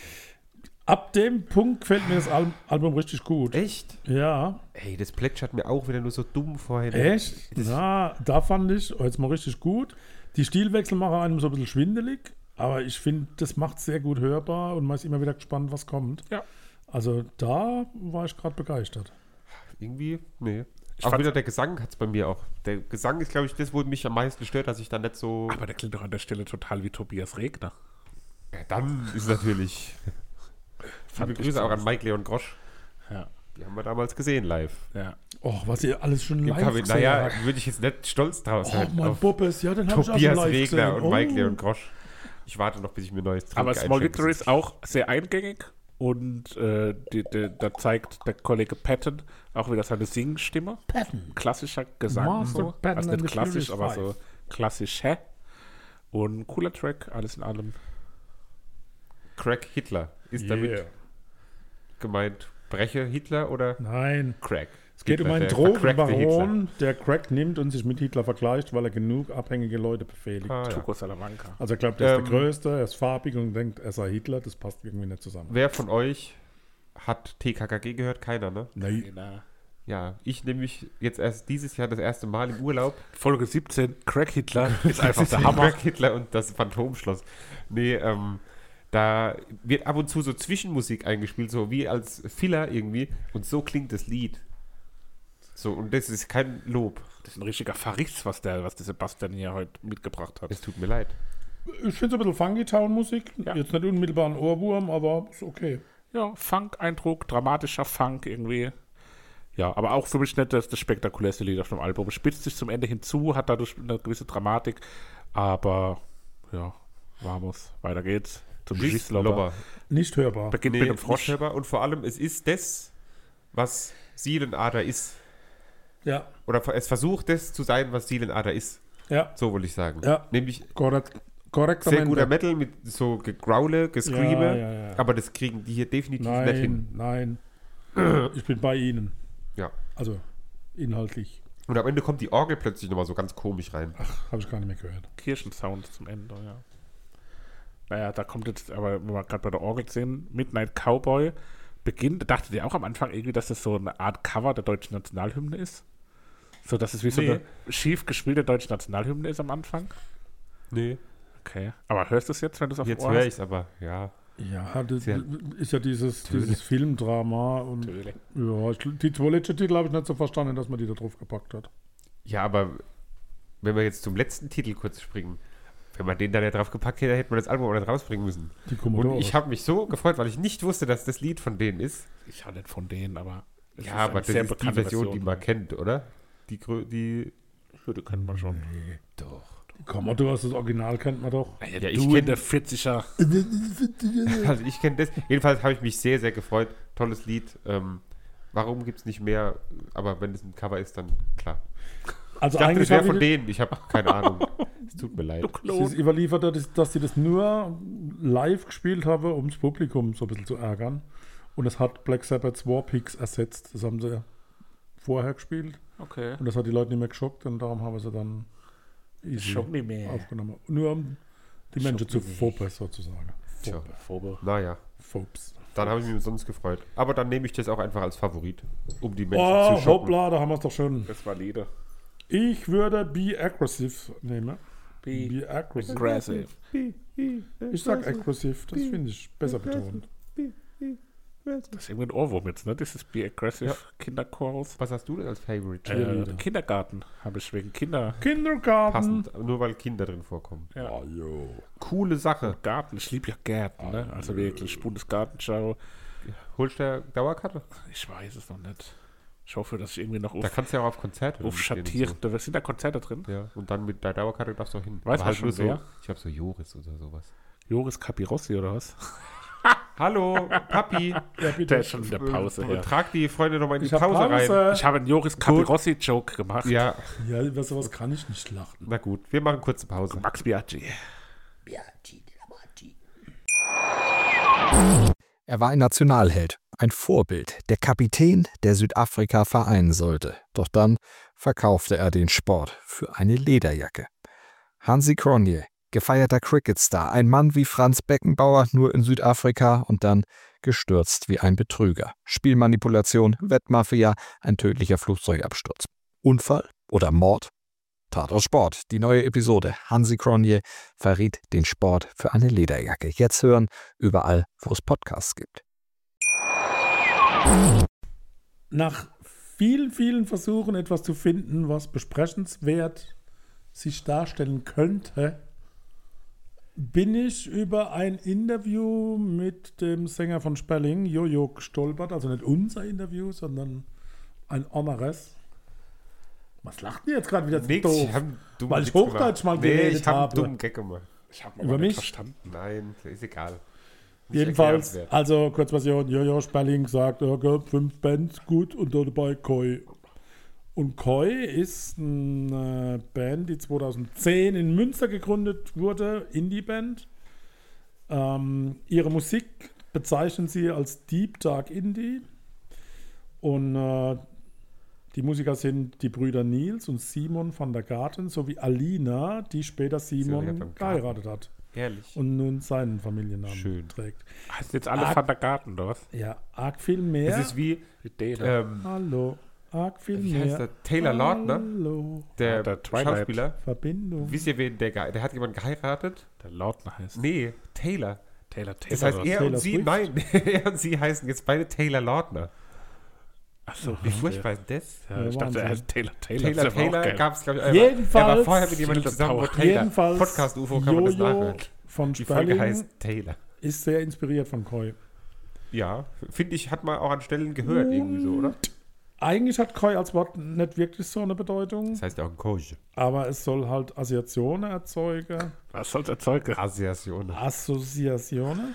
Ab dem Punkt gefällt mir das Al Album richtig gut. Echt? Ja. Ey, das plätschert mir auch wieder nur so dumm vorhin. Echt? Na, da fand ich oh, jetzt mal richtig gut. Die Stilwechsel machen einem so ein bisschen schwindelig, aber ich finde, das macht es sehr gut hörbar und man ist immer wieder gespannt, was kommt. Ja. Also da war ich gerade begeistert. Irgendwie, nee. Ich auch fand's- wieder der Gesang hat es bei mir auch. Der Gesang ist, glaube ich, das, wo mich am meisten stört, dass ich dann nicht so. Aber der klingt doch an der Stelle total wie Tobias Regner. Ja, dann ist natürlich. Fand Liebe ich Grüße auch an zumindest. Mike Leon Grosch. Ja, Die haben wir damals gesehen live. ja. Oh, was ihr alles schon Im live Kabinett. gesehen Naja, habt. würde ich jetzt nicht stolz draus Oh, sein. mein auf Bobbes, ja, den habe ich auch schon Tobias live Regner gesehen. und Mike Oh. Leon Grosch. Ich warte noch, bis ich mir neues Trink Aber Small einschenke. Victory ist auch sehr eingängig und äh, die, die, da zeigt der Kollege Patton auch wieder seine Singstimme. Patton. Klassischer Gesang. Master So. Patton Also and nicht the klassisch, Furious aber Five. so klassisch, hä? Und cooler Track, alles in allem. Crack Hitler. Ist damit gemeint Breche Hitler oder Nein. Crack? Es geht um einen Hitler. Drogenbaron, der Crack nimmt und sich mit Hitler vergleicht, weil er genug abhängige Leute befehligt. Ah, ja. Tuco Salamanca. Also er glaubt, er ist Ähm, der Größte, er ist farbig und denkt, er sei Hitler. Das passt irgendwie nicht zusammen. Wer von euch hat T K K G gehört? Keiner, ne? Nein. Na. Ja, ich nämlich jetzt erst dieses Jahr das erste Mal im Urlaub. Folge siebzehn, Crack Hitler ist einfach der Hammer. Crack Hitler und das Phantomschloss. Nee, ähm, da wird ab und zu so Zwischenmusik eingespielt, so wie als Filler irgendwie. Und so klingt das Lied. So, und das ist kein Lob. Das ist ein richtiger Verriss, was der, was der Sebastian hier heute mitgebracht hat. Es tut mir leid. Ich finde es ein bisschen Funky-Town-Musik. Ja. Jetzt nicht unmittelbar ein Ohrwurm, aber ist okay. Ja, Funk-Eindruck, dramatischer Funk irgendwie. Ja, aber auch für mich nicht das, das spektakulärste Lied auf dem Album. Spitzt sich zum Ende hinzu, hat dadurch eine gewisse Dramatik, aber ja, vamos, weiter geht's. Zum Schießlobber. Lobber. Nicht hörbar. Beginnt Nee, mit dem nicht Frosch. hörbar. Und vor allem, es ist das, was Seelenader ist. Ja, Oder es versucht, das zu sein, was Seelenader ist. ja, So wollte ich sagen. Ja. Nämlich korrekt. Korrekt. sehr guter Metal mit so Gegraule, Gescreame. Ja, ja, ja. Aber das kriegen die hier definitiv nicht hin. Nein, nein. Ich bin bei Ihnen. Ja. Also, inhaltlich. Und am Ende kommt die Orgel plötzlich nochmal so ganz komisch rein. Habe ich gar nicht mehr gehört. Kirchensound zum Ende, ja. Naja, da kommt jetzt, aber wenn wir gerade bei der Orgel sehen, Midnight Cowboy beginnt, dachtet ihr auch am Anfang irgendwie, dass das so eine Art Cover der deutschen Nationalhymne ist? So, dass es wie so Nee. eine schief gespielte deutsche Nationalhymne ist am Anfang? Nee. Okay. Aber hörst du es jetzt, wenn du es auf Jetzt dem Ohr höre hast? ich es aber, ja. Ja, das Sehr- ist ja dieses, dieses Filmdrama. Und Natürlich. ja, ich, die zwei letzten Titel habe ich nicht so verstanden, dass man die da drauf gepackt hat. Ja, aber wenn wir jetzt zum letzten Titel kurz springen, wenn man den dann ja drauf gepackt hätte, hätte man das Album auch nicht rausbringen müssen. Die Und Commodore. ich habe mich so gefreut, weil ich nicht wusste, dass das Lied von denen ist. Ich habe nicht von denen, aber es Ja, eine aber das sehr ist die bekannte Version, die man kennt, oder? Die, grö- die Ja, die kennt man schon. doch. Die Commodore, das Original kennt man doch. Ja, Ja, ich du kenn- in der vierziger. Also ich kenne das. Jedenfalls habe ich mich sehr, sehr gefreut. Tolles Lied. Ähm, warum gibt es nicht mehr? Aber wenn es ein Cover ist, dann klar. Also Ich dachte, das wäre habe von ich- denen. Ich habe keine Ahnung. Es tut mir leid. Es ist überliefert, dass, dass sie das nur live gespielt haben, um das Publikum so ein bisschen zu ärgern. Und es hat Black Sabbath's Warpigs ersetzt. Das haben sie vorher gespielt. Okay. Und das hat die Leute nicht mehr geschockt. Und darum haben sie dann easy Schon nicht mehr. aufgenommen. Nur um die Menschen zu foppen, sozusagen. Tja. Phobe. Naja, Fops. dann habe ich mich sonst gefreut. Aber dann nehme ich das auch einfach als Favorit, um die Menschen Oh, zu schocken. hoppla, da haben wir es doch schon. Das war Lieder. Ich würde Be Aggressive nehmen. Be Be Aggressive. Aggressive. Ich sag Aggressive, das finde ich besser betont. Das ist irgendwie ein Ohrwurm jetzt, ne? Dieses Be Aggressive Ja. Kinderchorus. Was hast du denn als Favorite? Äh, Cheerleader. Kindergarten habe ich wegen Kinder. Kindergarten. Passend, nur weil Kinder drin vorkommen. Ja. Oh, jo. Coole Sache. Garten, ich liebe ja Gärten, ne? Also wirklich Bundesgartenschau. Holst du der Dauerkarte? Ich weiß es noch nicht. Ich hoffe, dass ich irgendwie noch Da auf, kannst du ja auch auf Konzerte auf mitgehen und schattierende. Was sind da Konzerte drin? So. Ja, und dann mit der Dauerkarte darfst du auch hin. Weiß Aber man schon, so, wer? ich glaube so Joris oder sowas. Joris Capirossi oder was? Hallo, Papi. Ja, Der bitte. ist schon in der Pause. Äh, Ja. Trag die Freunde nochmal in die Ich hab Pause, rein. Pause. Ich habe einen Joris Capirossi-Joke gemacht. Ja, Ja, über sowas kann ich nicht lachen. na gut. Wir machen kurze Pause. Max Biaggi. Biaggi, Biaggi. Er war ein Nationalheld, ein Vorbild, der Kapitän, der Südafrika vereinen sollte. Doch dann verkaufte er den Sport für eine Lederjacke. Hansi Cronje, gefeierter Cricketstar, ein Mann wie Franz Beckenbauer, nur in Südafrika und dann gestürzt wie ein Betrüger. Spielmanipulation, Wettmafia, ein tödlicher Flugzeugabsturz. Unfall oder Mord? Tatort Sport, die neue Episode. Hansi Cronje verriet den Sport für eine Lederjacke. Jetzt hören, überall, wo es Podcasts gibt. Nach vielen, vielen Versuchen, etwas zu finden, was besprechenswert sich darstellen könnte, bin ich über ein Interview mit dem Sänger von Spelling, Jojo, gestolpert. Also nicht unser Interview, sondern ein anderes. Was lacht denn jetzt gerade wieder so Nix, doof? ich hab einen dummen Weil ich Witz Hochdeutsch gemacht. mal Nee, geredet ich hab einen habe. dummen Gag gemacht. Ich habe Über mich? verstanden. Nein, ist egal. Nicht Jedenfalls, erklärenswert. also Kurzversion, Jojo Spelling sagt, okay, fünf Bands, gut, und da dabei Koi. Und Koi ist eine Band, die zweitausendzehn in Münster gegründet wurde, Indie-Band. Ähm, ihre Musik bezeichnen sie als Deep Dark Indie. Und äh, die Musiker sind die Brüder Nils und Simon van der Garten sowie Alina, die später Simon van der Garten. geheiratet hat Ehrlich. und nun seinen Familiennamen Schön. trägt. Heißt jetzt alle Arg- Van der Garten, oder was? Ja, arg viel mehr. Es ist wie, Dela. ähm, Hallo, arg viel wie mehr. heißt der? Taylor Lautner, Hallo, der, Ah, der Twilight. Schauspieler. Verbindung. Wisst ihr, wen der, ge- der hat jemanden geheiratet? Der Lautner heißt. Nee, Taylor. Taylor Taylor. Das heißt, oder er Taylor und sie, Swift? nein, er und sie heißen jetzt beide Taylor Lautner. Ach so, Wie furchtbar ist das? Ja, ich Ja, dachte, er Wahnsinn. heißt Taylor Taylor. Taylor Das ist aber auch Taylor geil. gab es, glaube ich, er war- Jedenfalls- er war vorher mit jemandem Viel zusammen, wo Tauch. Taylor, Jedenfalls, Podcast-U F O kann man das Jojo nachhören. von Die Folge Spelling heißt Taylor. ist sehr inspiriert von Koi. Ja, finde ich, hat man auch an Stellen gehört irgendwie so, oder? Eigentlich hat Koi als Wort nicht wirklich so eine Bedeutung, Das heißt ja auch ein Coach. aber es soll halt Assoziationen erzeugen. Was soll erzeugen? Asiationen. Assoziationen.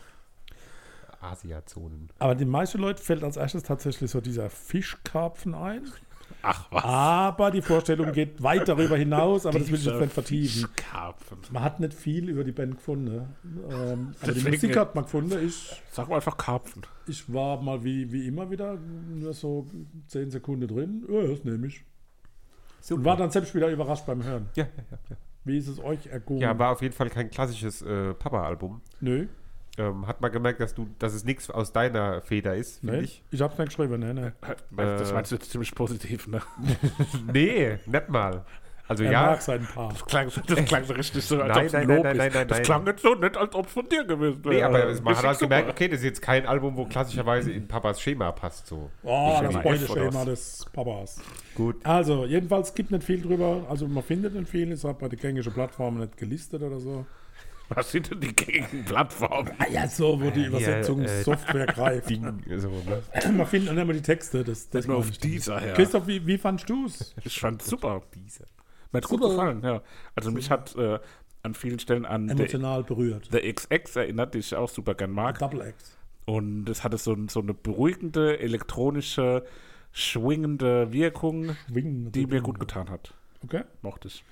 Asiazonen. Aber den meisten Leuten fällt als erstes tatsächlich so dieser Fischkarpfen ein. Ach was. Aber die Vorstellung geht weit darüber hinaus, aber das will ich jetzt nicht vertiefen. Fischkarpfen. Man hat nicht viel über die Band gefunden. Ähm, aber die Deswegen- Musik hat man gefunden. Ich, Sag mal einfach Karpfen. ich war mal wie, wie immer wieder nur so zehn Sekunden drin. Ja, das nehme ich. Und war dann selbst wieder überrascht beim Hören. Ja, ja, ja, ja. Wie ist es euch ergangen? Ja, war auf jeden Fall kein klassisches äh, Papa-Album. Nö, Ähm, hat man gemerkt, dass du, dass es nichts aus deiner Feder ist, finde nee. ich. Ich hab's nicht geschrieben, ne, ne. Das Äh. meinst du jetzt ziemlich positiv, ne? Nee, nicht mal. Also Er ja, mag seinen Paar. Das klang, so- das klang so richtig so, als Nein, ob es ein nein, Lob nein, nein, ist. nein, Das nein. klang jetzt so nicht, als ob es von dir gewesen wäre. nee, aber man hat Richtig halt gemerkt, super. okay, das ist jetzt kein Album, wo klassischerweise in Papas Schema passt. So. Oh, das mal F Beuteschema oder was? des Papas. Gut. Also, jedenfalls gibt nicht viel drüber. Also, man findet nicht viel. Ist halt bei den gängigen Plattformen nicht gelistet oder so. Was sind denn die gängigen Plattformen? Ah ja, so, wo die Ja, Übersetzungssoftware greift. Ding, so, ne? Man findet dann immer die Texte. Das, das Nur meine auf ich damit. dieser, ja. Christoph, wie, wie fandst du es? Ich fand super. Mir hat gut Super. gefallen, ja. Also mich hat äh, an vielen Stellen an The, Emotional berührt. The X X erinnert, die ich auch super gern mag. Double X. Und es hatte so, so eine beruhigende, elektronische, schwingende Wirkung, Schwingen. die mir gut getan hat. Okay. Mochte ich.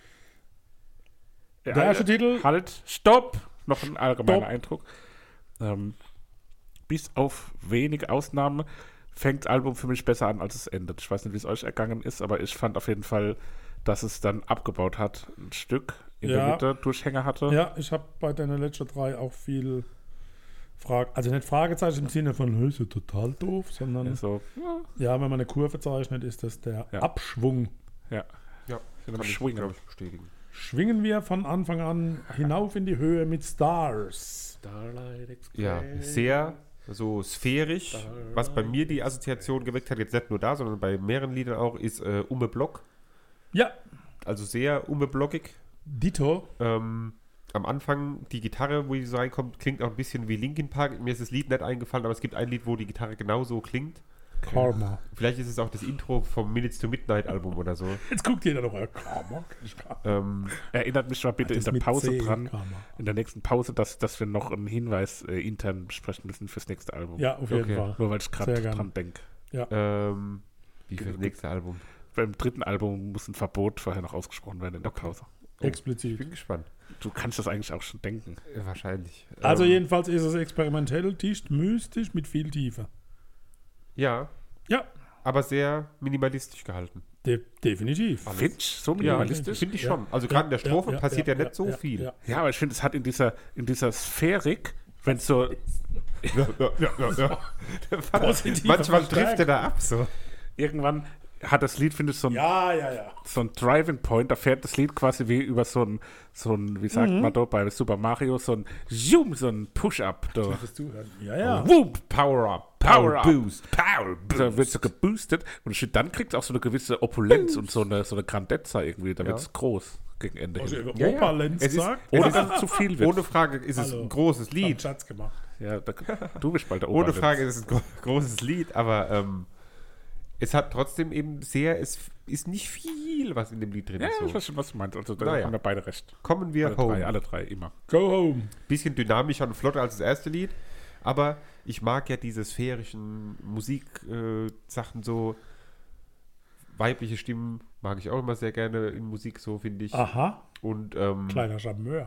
Der erste Titel. Halt, stopp! Noch ein allgemeiner Stopp. Eindruck. Ähm, bis auf wenige Ausnahmen fängt das Album für mich besser an, als es endet. Ich weiß nicht, wie es euch ergangen ist, aber ich fand auf jeden Fall, dass es dann abgebaut hat, ein Stück in Ja. der Mitte Durchhänger hatte. Ja, ich habe bei deiner letzten drei auch viel Frage, also nicht Fragezeichen im Sinne von, "Hö, ist ja total doof, sondern Also, ja, wenn man eine Kurve zeichnet, ist das der Ja. Abschwung. ja. Ja, Kann kann ich, schwingen. glaube ich, bestätigen. Schwingen wir von Anfang an hinauf in die Höhe mit Stars. Starlight Express. Ja, sehr so sphärisch. Was bei mir die Assoziation geweckt hat, jetzt nicht nur da, sondern bei mehreren Liedern auch, ist äh, Umme Block. Ja, Also sehr Umme Blockig. Dito. Ähm, am Anfang die Gitarre, wo die so reinkommt, klingt auch ein bisschen wie Linkin Park. Mir ist das Lied nicht eingefallen, aber es gibt ein Lied, wo die Gitarre genauso klingt. Karma. Vielleicht ist es auch das Intro vom Minutes to Midnight Album oder so. Jetzt guckt jeder noch, äh, Karma. Ähm, Erinnert mich mal bitte Das in der mit Pause C, dran, Karma. in der nächsten Pause, dass, dass wir noch einen Hinweis äh, intern besprechen müssen fürs nächste Album. Ja, auf jeden Okay. Fall. Nur weil ich gerade Sehr gerne. dran denke. ähm, wie für das nächste Album? Beim dritten Album muss ein Verbot vorher noch ausgesprochen werden in der Pause. Ich Explizit. bin gespannt. Du kannst das eigentlich auch schon denken. Äh, wahrscheinlich. Also Ähm, jedenfalls ist es experimentell, dicht, mystisch mit viel Tiefe. Ja, Ja, aber sehr minimalistisch gehalten. de definitiv. Findest so Ja, minimalistisch? finde ich Ja, schon. Also ja, gerade in der Strophe ja, passiert ja, ja, nicht so ja, viel. ja. Ja, aber ich finde, es hat in dieser, in dieser Sphärik, wenn so, Ja, ja, ja, ja, ja. Positive Manchmal Verstärkung. trifft er da ab so. irgendwann hat das Lied, finde ich, so ein, Ja, ja, ja. so ein Driving Point, da fährt das Lied quasi wie über so ein, so ein wie sagt man da bei Super Mario, so ein Zoom, so ein Push-Up. Da. Das zuhören. Ja, ja. Whoop, Power Up, Power, Up. Boost. Power Boost. Da wird so geboostet und ich find, dann kriegt es auch so eine gewisse Opulenz und so eine, so eine Grandezza irgendwie, da Ja. wird es groß gegen Ende Also hin. über Ja, ja. Opa-Lenz Es ist- sagt, Ohne dass es zu viel wird. Ohne Frage ist es Hallo. ein großes hab Lied. Schatz gemacht. Ja, da, du bist bald der Ohne Oberlenz. Frage ist es ein gro großes Lied, aber ähm, es hat trotzdem eben sehr, es ist nicht viel, was in dem Lied drin Ja, ist. ich So. weiß schon, was du meinst. Also da Naja. haben wir beide recht. Kommen wir Alle home. drei, alle drei, immer. Go home. Bisschen dynamischer und flotter als das erste Lied, aber ich mag ja diese sphärischen Musik-Sachen äh, Sachen so. Weibliche Stimmen mag ich auch immer sehr gerne in Musik, so finde ich. Aha, Und ähm, kleiner Charmeur.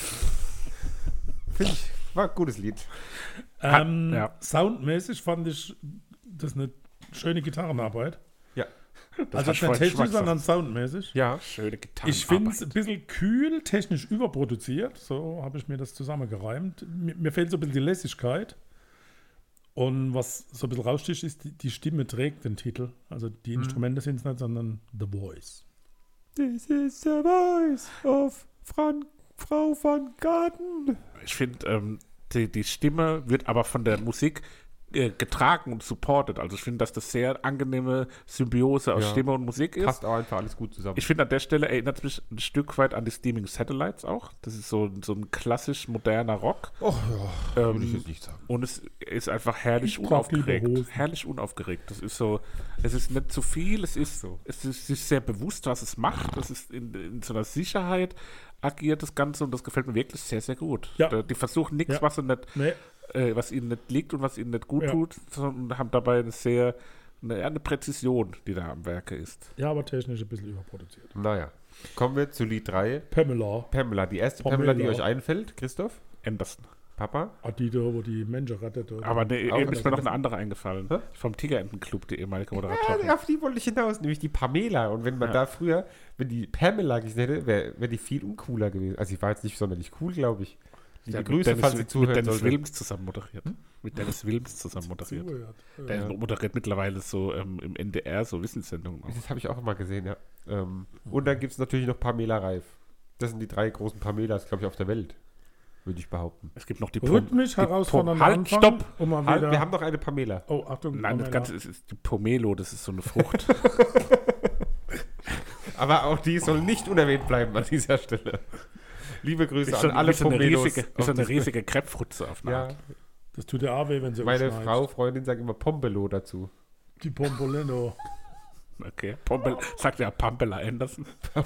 finde ich, war ein gutes Lied. Ähm, ja. Soundmäßig fand ich das eine schöne Gitarrenarbeit. Ja. Also hast nicht du vorhin technisch, schon mal sondern soundmäßig. Ja. Schöne Gitarre. Ich finde es ein bisschen kühl, technisch überproduziert. So habe ich mir das zusammengereimt. Mir, mir fehlt so ein bisschen die Lässigkeit. Und was so ein bisschen raussticht, ist, die, die Stimme trägt den Titel. Also die Instrumente sind es nicht, sondern The Voice. This is the voice of Fran Frau van Garten. Ich finde, ähm, die, die Stimme wird aber von der Musik äh, getragen und supported. Also ich finde, dass das sehr angenehme Symbiose aus Ja. Stimme und Musik ist. Passt auch einfach alles gut zusammen. Ich finde, an der Stelle erinnert es mich ein Stück weit an die Steaming Satellites auch. Das ist so, so ein klassisch moderner Rock. Oh ja, Ähm, würde ich jetzt nicht sagen. Und es ist einfach herrlich Ich trag lieber unaufgeregt. Hosen. Herrlich unaufgeregt. Das ist so, es ist nicht zu viel, es ist so. Es ist sich sehr bewusst, was es macht. Es ist in, in so einer Sicherheit agiert das Ganze und das gefällt mir wirklich sehr, sehr gut. Ja. Da- Die versuchen nichts, Ja. was, sie nicht, Nee, äh, was ihnen nicht liegt und was ihnen nicht gut Ja. tut, sondern haben dabei eine sehr, eine, eine Präzision, die da am Werke ist. ja, aber technisch ein bisschen überproduziert. Naja, kommen wir zu Lied drei. Pamela, Pamela, die erste Pamela. Pamela, die euch einfällt. Christoph? Anderson. Papa? Adida, wo die Menschen rettet. Oder? Aber ne, Auch eben ist mir noch Anderson. eine andere eingefallen. Hä? Vom Tigerentenclub, die ehemalige Ja, Moderatorin. auf die wollte ich hinaus, nämlich die Pamela. Und wenn man Ja. da früher, wenn die Pamela gesehen hätte, wäre wär die viel uncooler gewesen. Also, sie war jetzt nicht sonderlich cool, glaube ich. Liebe Ja, mit Grüße, Dennis, falls sie mit zuhören Dennis sollte. Wilms zusammen moderiert. Mit Dennis Wilms zusammen moderiert. Zuhört. Der Ja. moderiert mittlerweile so ähm, im N D R so Wissenssendungen. Auch. Das habe ich auch immer gesehen, ja. Ähm, und dann gibt es natürlich noch Pamela Reif. Das sind die drei großen Pamelas, glaube ich, auf der Welt, würde ich behaupten. Es gibt noch die Rhythmisch die herausfordernder Halt, Anfang, stopp! Um mal Halt, wieder, wir haben noch eine Pamela. oh, Achtung. Nein, das Pamela. Ganze ist, ist die Pomelo, das ist so eine Frucht. Aber auch die soll nicht unerwähnt bleiben an dieser Stelle. Liebe Grüße ist so, an alle wie so eine Pomelos. riesige, wie auf so eine diesem- riesige Krebsfrutze auf eine Ja, Art. Das tut dir auch weh, wenn sie meine umschneidet. Frau, Freundin sagt immer Pombelo dazu. Die Pompolino. Okay. Pompel, sagt ja Pamela Anderson.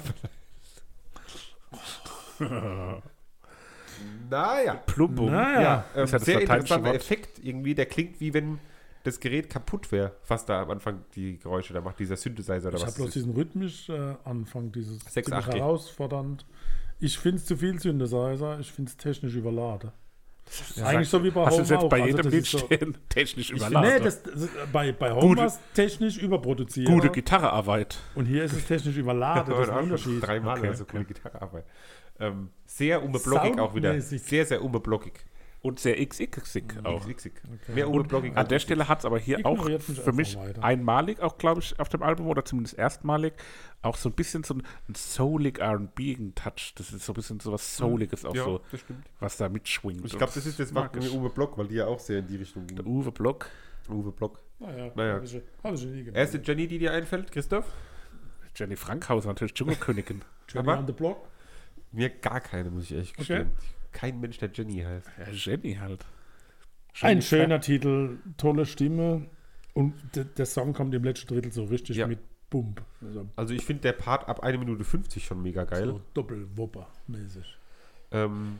Naja. Plumbum. Naja. Ja, ähm, ist ja das sehr lateinische interessanter Wort. Effekt irgendwie. Der klingt wie wenn das Gerät kaputt wäre, was da am Anfang die Geräusche da macht, dieser Synthesizer oder Ich habe was. bloß das ist. diesen rhythmisch äh, Anfang, dieses sechs ziemlich acht G. herausfordernd. Ich finde es zu viel Synthesizer, ich finde es technisch überladen. Ja, Eigentlich so wie bei Hast du Home es jetzt auch. bei Also jedem das Lied ist so- stehen? Technisch Ich find, überladen. nee, das, das, bei, bei Home Gute- war es technisch überproduziert. Gute Gitarrearbeit. Und hier ist es technisch überladen. Das ist ein Unterschied. Dreimal Okay, also coole Gitarrearbeit. Ähm, sehr umeblockig auch wieder. Soundmäßig. Sehr, sehr umeblockig. Und sehr xxig auch. Xixig. Mehr umeblockig. An der Stelle hat es aber hier auch Ignoriert mich für einfach mich weiter. einmalig, auch glaube ich, auf dem Album oder zumindest erstmalig, auch so ein bisschen so ein, ein soulig R and B-Touch. Das ist so ein bisschen so was Souliges auch ja, so, das stimmt. was da mitschwingt. Ich glaube, das ist das mag Wacken ich. Uwe Block, weil die ja auch sehr in die Richtung ging. Der Uwe Block. Uwe Block. Naja, Naja. habe ich, hab ich nie gemacht. Erste Jenny, die dir einfällt, Christoph? Jenny Frankhauser, natürlich Dschungelkönigin. Jenny aber- on the Block. Mir gar keine, muss ich ehrlich gestehen. Kein Mensch, der Jenny heißt. Ja, Jenny halt. Ein Jenny schöner Titel, tolle Stimme. Und de, der Song kommt im letzten Drittel so richtig Ja. mit Bump. Also Also ich finde der Part ab eine Minute fünfzig schon mega geil. so Doppelwupper-mäßig. Ähm,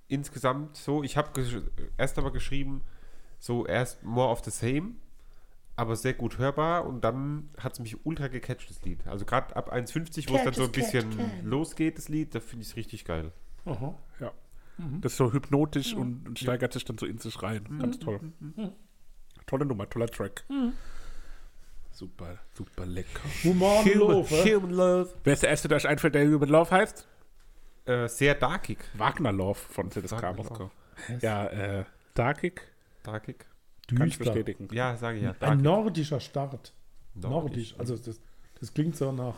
insgesamt so, ich habe erst aber geschrieben, so erst more of the same, aber sehr gut hörbar und dann hat es mich ultra gecatcht, das Lied. Also gerade ab eins fünfzig, wo es dann so ein bisschen losgeht, das Lied, da finde ich es richtig geil. Aha. Ja. Das ist so hypnotisch und, und steigert sich dann so in sich rein. Ganz toll. Tolle Nummer, toller Track. Super, super lecker. Human Love, äh? Human Love. Wer ist der Erste, der euch einfällt, der Human Love heißt? Äh, sehr darkig. Wagner Love von Z S K Wagner Moskau. Love. Ja, äh, Darkig, Darkig. kann ich Düster. bestätigen. Ja, sage ich ja. Ein Darkig. nordischer Start. Nordisch. Nordisch. Also das, das klingt so nach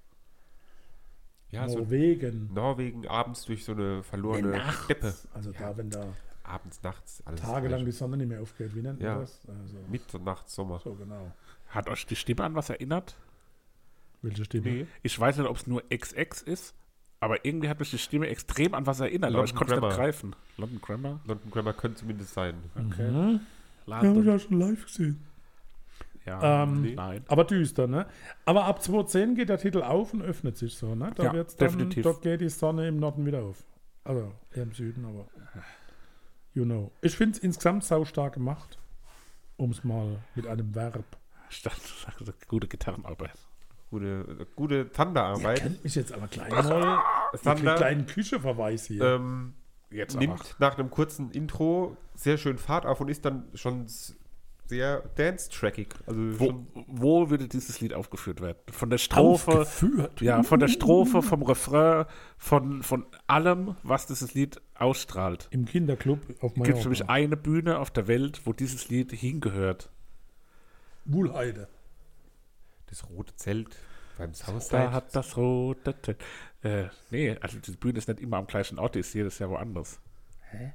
Ja, so Norwegen. Norwegen abends durch so eine verlorene Steppe. Also da, wenn da Abends, nachts, alles. tagelang die gleich. Sonne nicht mehr aufgeht. Wie nennt man Ja. das? Also, Mitternacht, Sommer. so genau. Hat euch die Stimme an was erinnert? Welche Stimme? Ich weiß nicht, ob es nur X X ist, aber irgendwie hat mich die Stimme extrem an was erinnert. Aber ich London konnte es nicht Grammar. greifen. London Grammar? London Grammar könnte zumindest sein. Okay. Mhm. Ja, hab ich London. ja schon live gesehen. Ja, Ähm, nee. Nein. Aber düster, ne? Aber ab zweitausendzehn geht der Titel auf und öffnet sich so, ne? Da Ja, wird's dann, definitiv. dort geht die Sonne im Norden wieder auf. Also eher im Süden, aber you know. Ich finde es insgesamt saustark gemacht, um es mal mit einem Verb. Statt also, gute Gitarrenarbeit. Gute, gute Thunderarbeit. Kennt mich jetzt aber gleich mal. Einen Thunder kleinen Kücheverweis hier. ähm, Jetzt nimmt aber. nach einem kurzen Intro sehr schön Fahrt auf und ist dann schon s- sehr dance-trackig. Also Wo, schon, wo würde dieses Lied aufgeführt werden? Von der Strophe, Aufgeführt. ja, von der Strophe, vom Refrain, von, von allem, was dieses Lied ausstrahlt. Im Kinderclub auf Gibt es für mich Mallorca. eine Bühne auf der Welt, wo dieses Lied hingehört. Wuhlheide. das rote Zelt beim Da Southside. hat das rote T- äh, nee, also die Bühne ist nicht immer am gleichen Ort, die ist jedes Jahr woanders. Hä?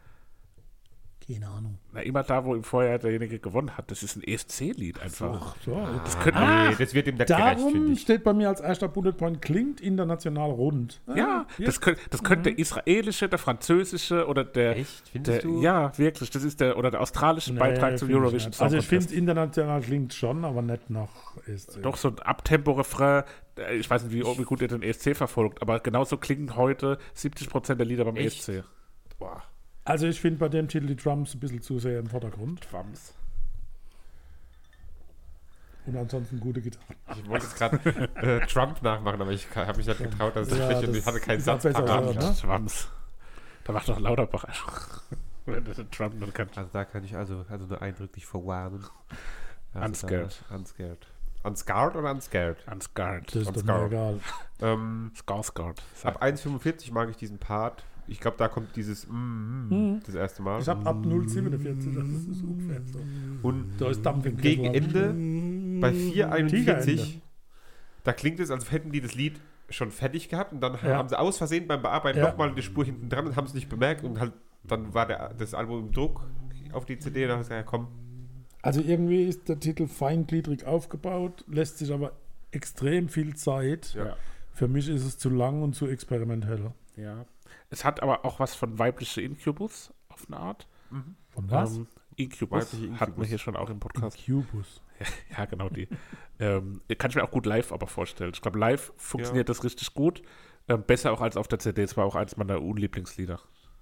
Keine Ahnung. Na, immer da, wo im Vorjahr derjenige gewonnen hat. Das ist ein E S C-Lied einfach. So, Das könnte Ah, nee, das wird ihm nicht gerecht, finde darum ich. steht bei mir als erster Bullet Point, klingt international rund. Ja, das, könnte, das könnte der israelische, der französische oder der, Echt? Findest der du? ja, wirklich, das ist der, oder der australische Nee, Beitrag zum find ich Eurovision nicht. Song Also ich finde, Contest. international klingt schon, aber nicht nach E S C. Doch so ein Abtempo-Refrain, äh, ich weiß nicht, wie, wie gut ihr den E S C verfolgt, aber genauso klingen heute siebzig Prozent der Lieder beim Echt? E S C. Boah. Also ich finde bei dem Titel die Drums ein bisschen zu sehr im Vordergrund. Twams. Und ansonsten gute Gitarre. Ich wollte jetzt gerade äh, Trump nachmachen, aber ich habe mich nicht getraut, dass ich Ja, spreche. das Ich hatte keinen ist Satz auch besser, parat. oder? Ne? Twams. Da macht doch Lauterbach einfach. Wenn das der Trump dann kann. Also da kann ich also, also nur eindrücklich vorwarnen. Also Unscared. Da, unscared. Unscared oder unscared? Unscarred. Das ist doch Unscarred. mir egal. Ähm, Skarsgård. ab eins Komma fünfundfünfzig mag ich diesen Part. Ich glaube, da kommt dieses mm, mm, Mhm. das erste Mal. Ich habe ab null Komma siebenundvierzig, das ist ungefähr so. Und Da ist Dampf im gegen Kessel, hab ich Ende bei vier Komma einundvierzig, Tigerende. da klingt es, als hätten die das Lied schon fertig gehabt und dann Ja. haben sie aus Versehen beim Bearbeiten Ja. nochmal die Spur hinten dran und haben es nicht bemerkt und halt dann war der, das Album im Druck auf die C D und dann habe ich gesagt, ja, komm, Also irgendwie ist der Titel feingliedrig aufgebaut, lässt sich aber extrem viel Zeit. Ja. Für mich ist es zu lang und zu experimentell. Ja. Es hat aber auch was von weibliche Incubus auf eine Art. Von was? Ähm, Incubus, Weibliche Incubus. hatten wir hier schon auch im Podcast. Cubus. Ja, genau die. ähm, kann ich mir auch gut live aber vorstellen. Ich glaube, live funktioniert das richtig gut. Ähm, besser auch als auf der C D. Es war auch eins meiner Unlieblingslieder.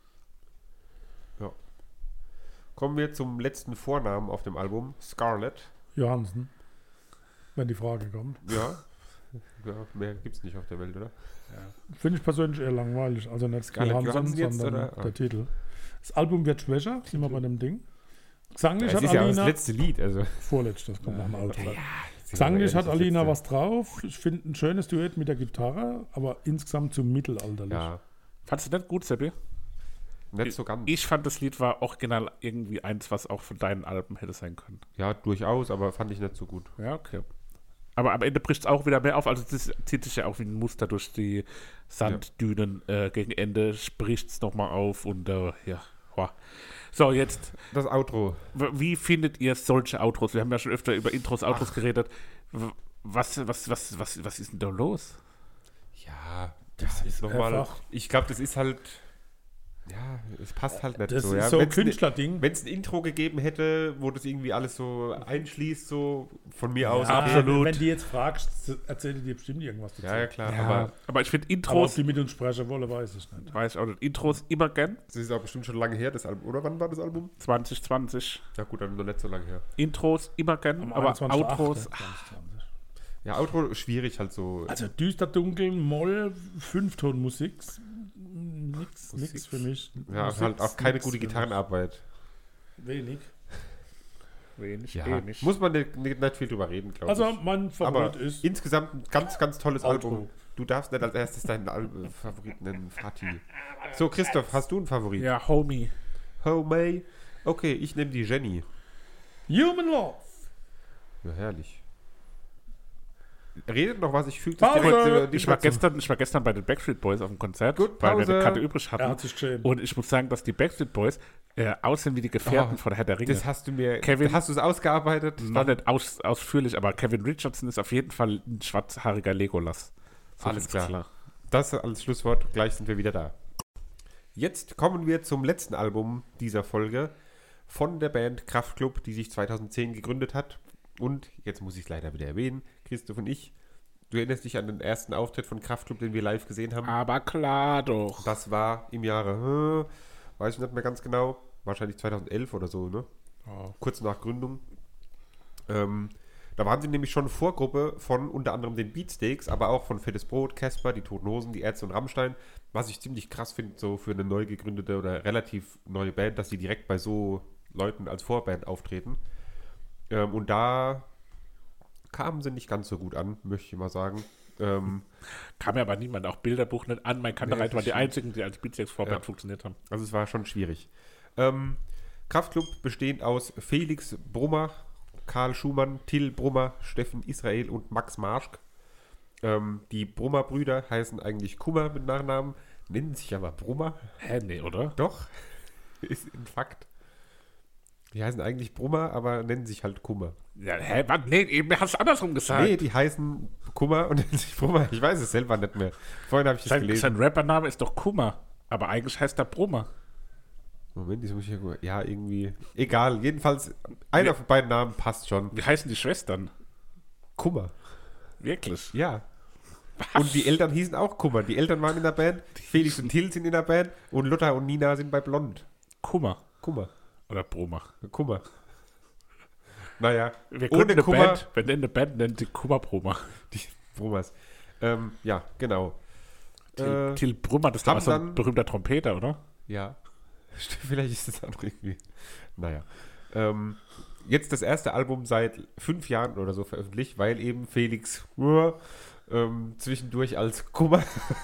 kommen wir zum letzten Vornamen auf dem Album, Scarlett. Johansen. Wenn die Frage kommt. Ja, ja mehr gibt es nicht auf der Welt, oder? Finde ich persönlich eher langweilig. Also nicht Scarlett Johansson, Johansson jetzt, sondern oder? Ah. der Titel. Das Album wird schwächer, sind wir bei dem Ding. Gesanglich Das hat ist ja auch das Alina, letzte Lied, also. vorletztes, kommt nach dem Auto. Sind wir Gesanglich hat ehrlich, das Alina letzte. was drauf. Ich finde ein schönes Duett mit der Gitarre, aber insgesamt zu mittelalterlich. Ja, Fandest du das gut, Seppi? nicht so ganz. Ich fand, das Lied war original irgendwie eins, was auch von deinen Alben hätte sein können. Ja, durchaus, aber fand ich nicht so gut. Ja, okay. Aber am Ende bricht es auch wieder mehr auf. Also das zieht sich ja auch wie ein Muster durch die Sanddünen. Äh, gegen Ende spricht es nochmal auf und äh, ja. Wow. So, jetzt, Das Outro. w- wie findet ihr solche Outros? Wir haben ja schon öfter über Intros, Outros geredet. W- Was, was, was, was, was ist denn da los? Ja, das ist nochmal. einfach- Ich glaube, das ist halt. Ja, es passt halt nicht Das so. ist Ja. so ein Wenn's ne- Künstlerding. Wenn es ein Intro gegeben hätte, wo das irgendwie alles so einschließt, so von mir aus. Ja, okay. absolut. Wenn die jetzt fragst, erzählt die dir bestimmt irgendwas dazu. Ja, ja, klar. Ja, Aber aber, ich finde Aber ob Intros, die mit uns sprechen wollen, weiß ich nicht. weiß ich auch nicht, Intros immer gern. das ist auch bestimmt schon lange her, das Album. Oder wann war das Album? zwanzig zwanzig. Ja gut, dann noch nicht so lange her. Intros immer gern, Am aber einundzwanzigsten Outros, achten zwanzig zwanzig. Ja, Outro schwierig halt so. Also düster, dunkel, Moll, Fünfton-Musik. Nix, Musik. nix für mich. ja, Musik, halt auch keine nix gute für mich. Gitarrenarbeit. Wenig. wenig, Ja, eh nicht. muss man nicht, nicht, nicht viel drüber reden, glaube Also ich. mein Favorit Aber ist insgesamt ein ganz, ganz tolles Outro. Album. Du darfst nicht als erstes deinen Al äh, Favoriten nennen, Fatih. So, Christoph, hast du einen Favorit? Ja, Homie. Oh, May. Okay, ich nehme die Jenny. Human Love. Ja, herrlich. Redet noch was, ich fühle Pause! direkt, äh, Ich war, direkt so- gestern, ich war gestern bei den Backstreet Boys auf dem Konzert, Gut, weil wir Pause. eine Karte übrig Er hatten. hat sich geschämt. Und ich muss sagen, dass die Backstreet Boys äh, aussehen wie die Gefährten Oh, von Herr der Ringe. Das hast du mir, Kevin- hast du es ausgearbeitet? Noch nicht aus, ausführlich, aber Kevin Richardson ist auf jeden Fall ein schwarzhaariger Legolas. So Alles viel ist klar. Das als Schlusswort, gleich sind wir wieder da. Jetzt kommen wir zum letzten Album dieser Folge von der Band Kraftklub, die sich zweitausendzehn gegründet hat. Und jetzt muss ich es leider wieder erwähnen, Christoph und ich, du erinnerst dich an den ersten Auftritt von Kraftklub, den wir live gesehen haben? Aber klar doch. Das war im Jahre, äh, weiß ich nicht mehr ganz genau, wahrscheinlich zweitausendelf oder so, ne? Oh. Kurz nach Gründung. Ähm, da waren sie nämlich schon Vorgruppe von unter anderem den Beatsteaks, aber auch von Fettes Brot, Casper, die Toten Hosen, die Ärzte und Rammstein. Was ich ziemlich krass finde, so für eine neu gegründete oder relativ neue Band, dass sie direkt bei so Leuten als Vorband auftreten. Ähm, und da kamen sie nicht ganz so gut an, möchte ich mal sagen. Ähm, Kam ja aber niemand, auch Bilderbuch nicht an. Mein Kantereit Nee, waren die das einzigen, die als Beatsteaks-Vorband Ja. funktioniert haben. Also es war schon schwierig. Ähm, Kraftklub bestehend aus Felix Brummer, Karl Schumann, Till Brummer, Steffen Israel und Max Marschk. Ähm, die Brummer-Brüder heißen eigentlich Kummer mit Nachnamen, nennen sich aber Brummer. Hä, nee, oder? Doch, ist ein Fakt. Die heißen eigentlich Brummer, aber nennen sich halt Kummer. Ja, hä, was? Nee, eben hast du andersrum gesagt. Nee, die heißen Kummer und nennen sich Brummer. Ich weiß es selber nicht mehr. Vorhin habe ich es sein, gelesen. sein Rappername ist doch Kummer. Aber eigentlich heißt er Brummer. Moment, das muss ich ja gucken. Ja, irgendwie. Egal, jedenfalls, einer von beiden Namen passt schon. Wie heißen die Schwestern? Kummer. Wirklich? Ja. Und die Eltern hießen auch Kummer. Die Eltern waren in der Band. Felix und Till sind in der Band. Und Lotta und Nina sind bei Blond. Kummer. Kummer. Oder Brummer. Kummer. Naja, Wir ohne können eine Kummer. Band, wenn eine Band nennt sie Kummer Brummer. Die Brummers. Ähm, ja, genau. Till, Äh, Till Brummer, das ist doch haben so ein dann- berühmter Trompeter, oder? Ja. Stimmt, vielleicht ist es auch noch irgendwie. Naja. Ähm, jetzt das erste Album seit fünf Jahren oder so veröffentlicht, weil eben Felix uh, ähm, zwischendurch als Kummer,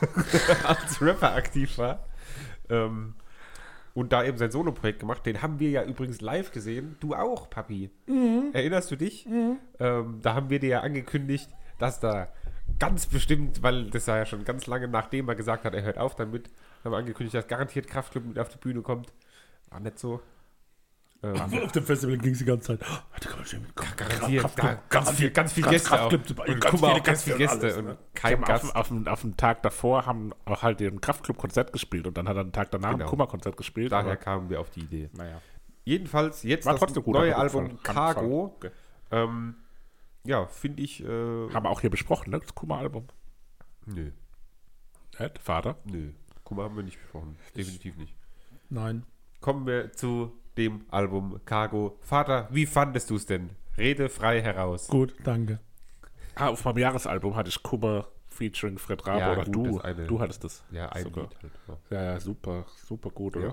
als Rapper aktiv war. Ähm, und da eben sein Soloprojekt gemacht. Den haben wir ja übrigens live gesehen. Du auch, Papi. Erinnerst du dich? Ähm, da haben wir dir ja angekündigt, dass da ganz bestimmt, weil das war ja schon ganz lange nachdem er gesagt hat, er hört auf damit, haben wir angekündigt, dass garantiert Kraftklub mit auf die Bühne kommt. War nicht so. Ähm, Auf dem Festival ging es die ganze Zeit. Oh, da kann man schon mitkommen. garantiert. Kraft- Da, Kraft- ganz viel, ganz viel Kraft- Gäste auch. Kraftclub Und dabei, ganz guck mal, viele auch ganz viele Gäste und Gäste alles, und ne? kein Auf, Gast. auf, dem- auf dem Tag davor haben auch halt den Kraftclub-Konzert gespielt und dann hat er den Tag danach Genau. ein Kummer-Konzert gespielt. Daher aber, kamen wir auf die Idee. naja. Jedenfalls jetzt War das trotzdem gut. neue hat mir gut Album gefallen. Kann Cargo. gefallen. Ähm, ja, finde ich. Äh, Haben wir auch hier besprochen, ne? Das Kummer-Album. Nö, Nicht? Vater? nö. Kummer haben wir nicht besprochen. Definitiv nicht. Nein. Kommen wir zu dem Album Cargo. Vater, wie fandest du es denn? Rede frei heraus. Gut, danke. Ah, auf meinem Jahresalbum hatte ich Kummer featuring Fred Rabe Ja, oder gut, du. das eine- Du hattest das. Ja, ein Sogar. Lied halt. Ja. Ja, ja, super, super gut, Ja. oder?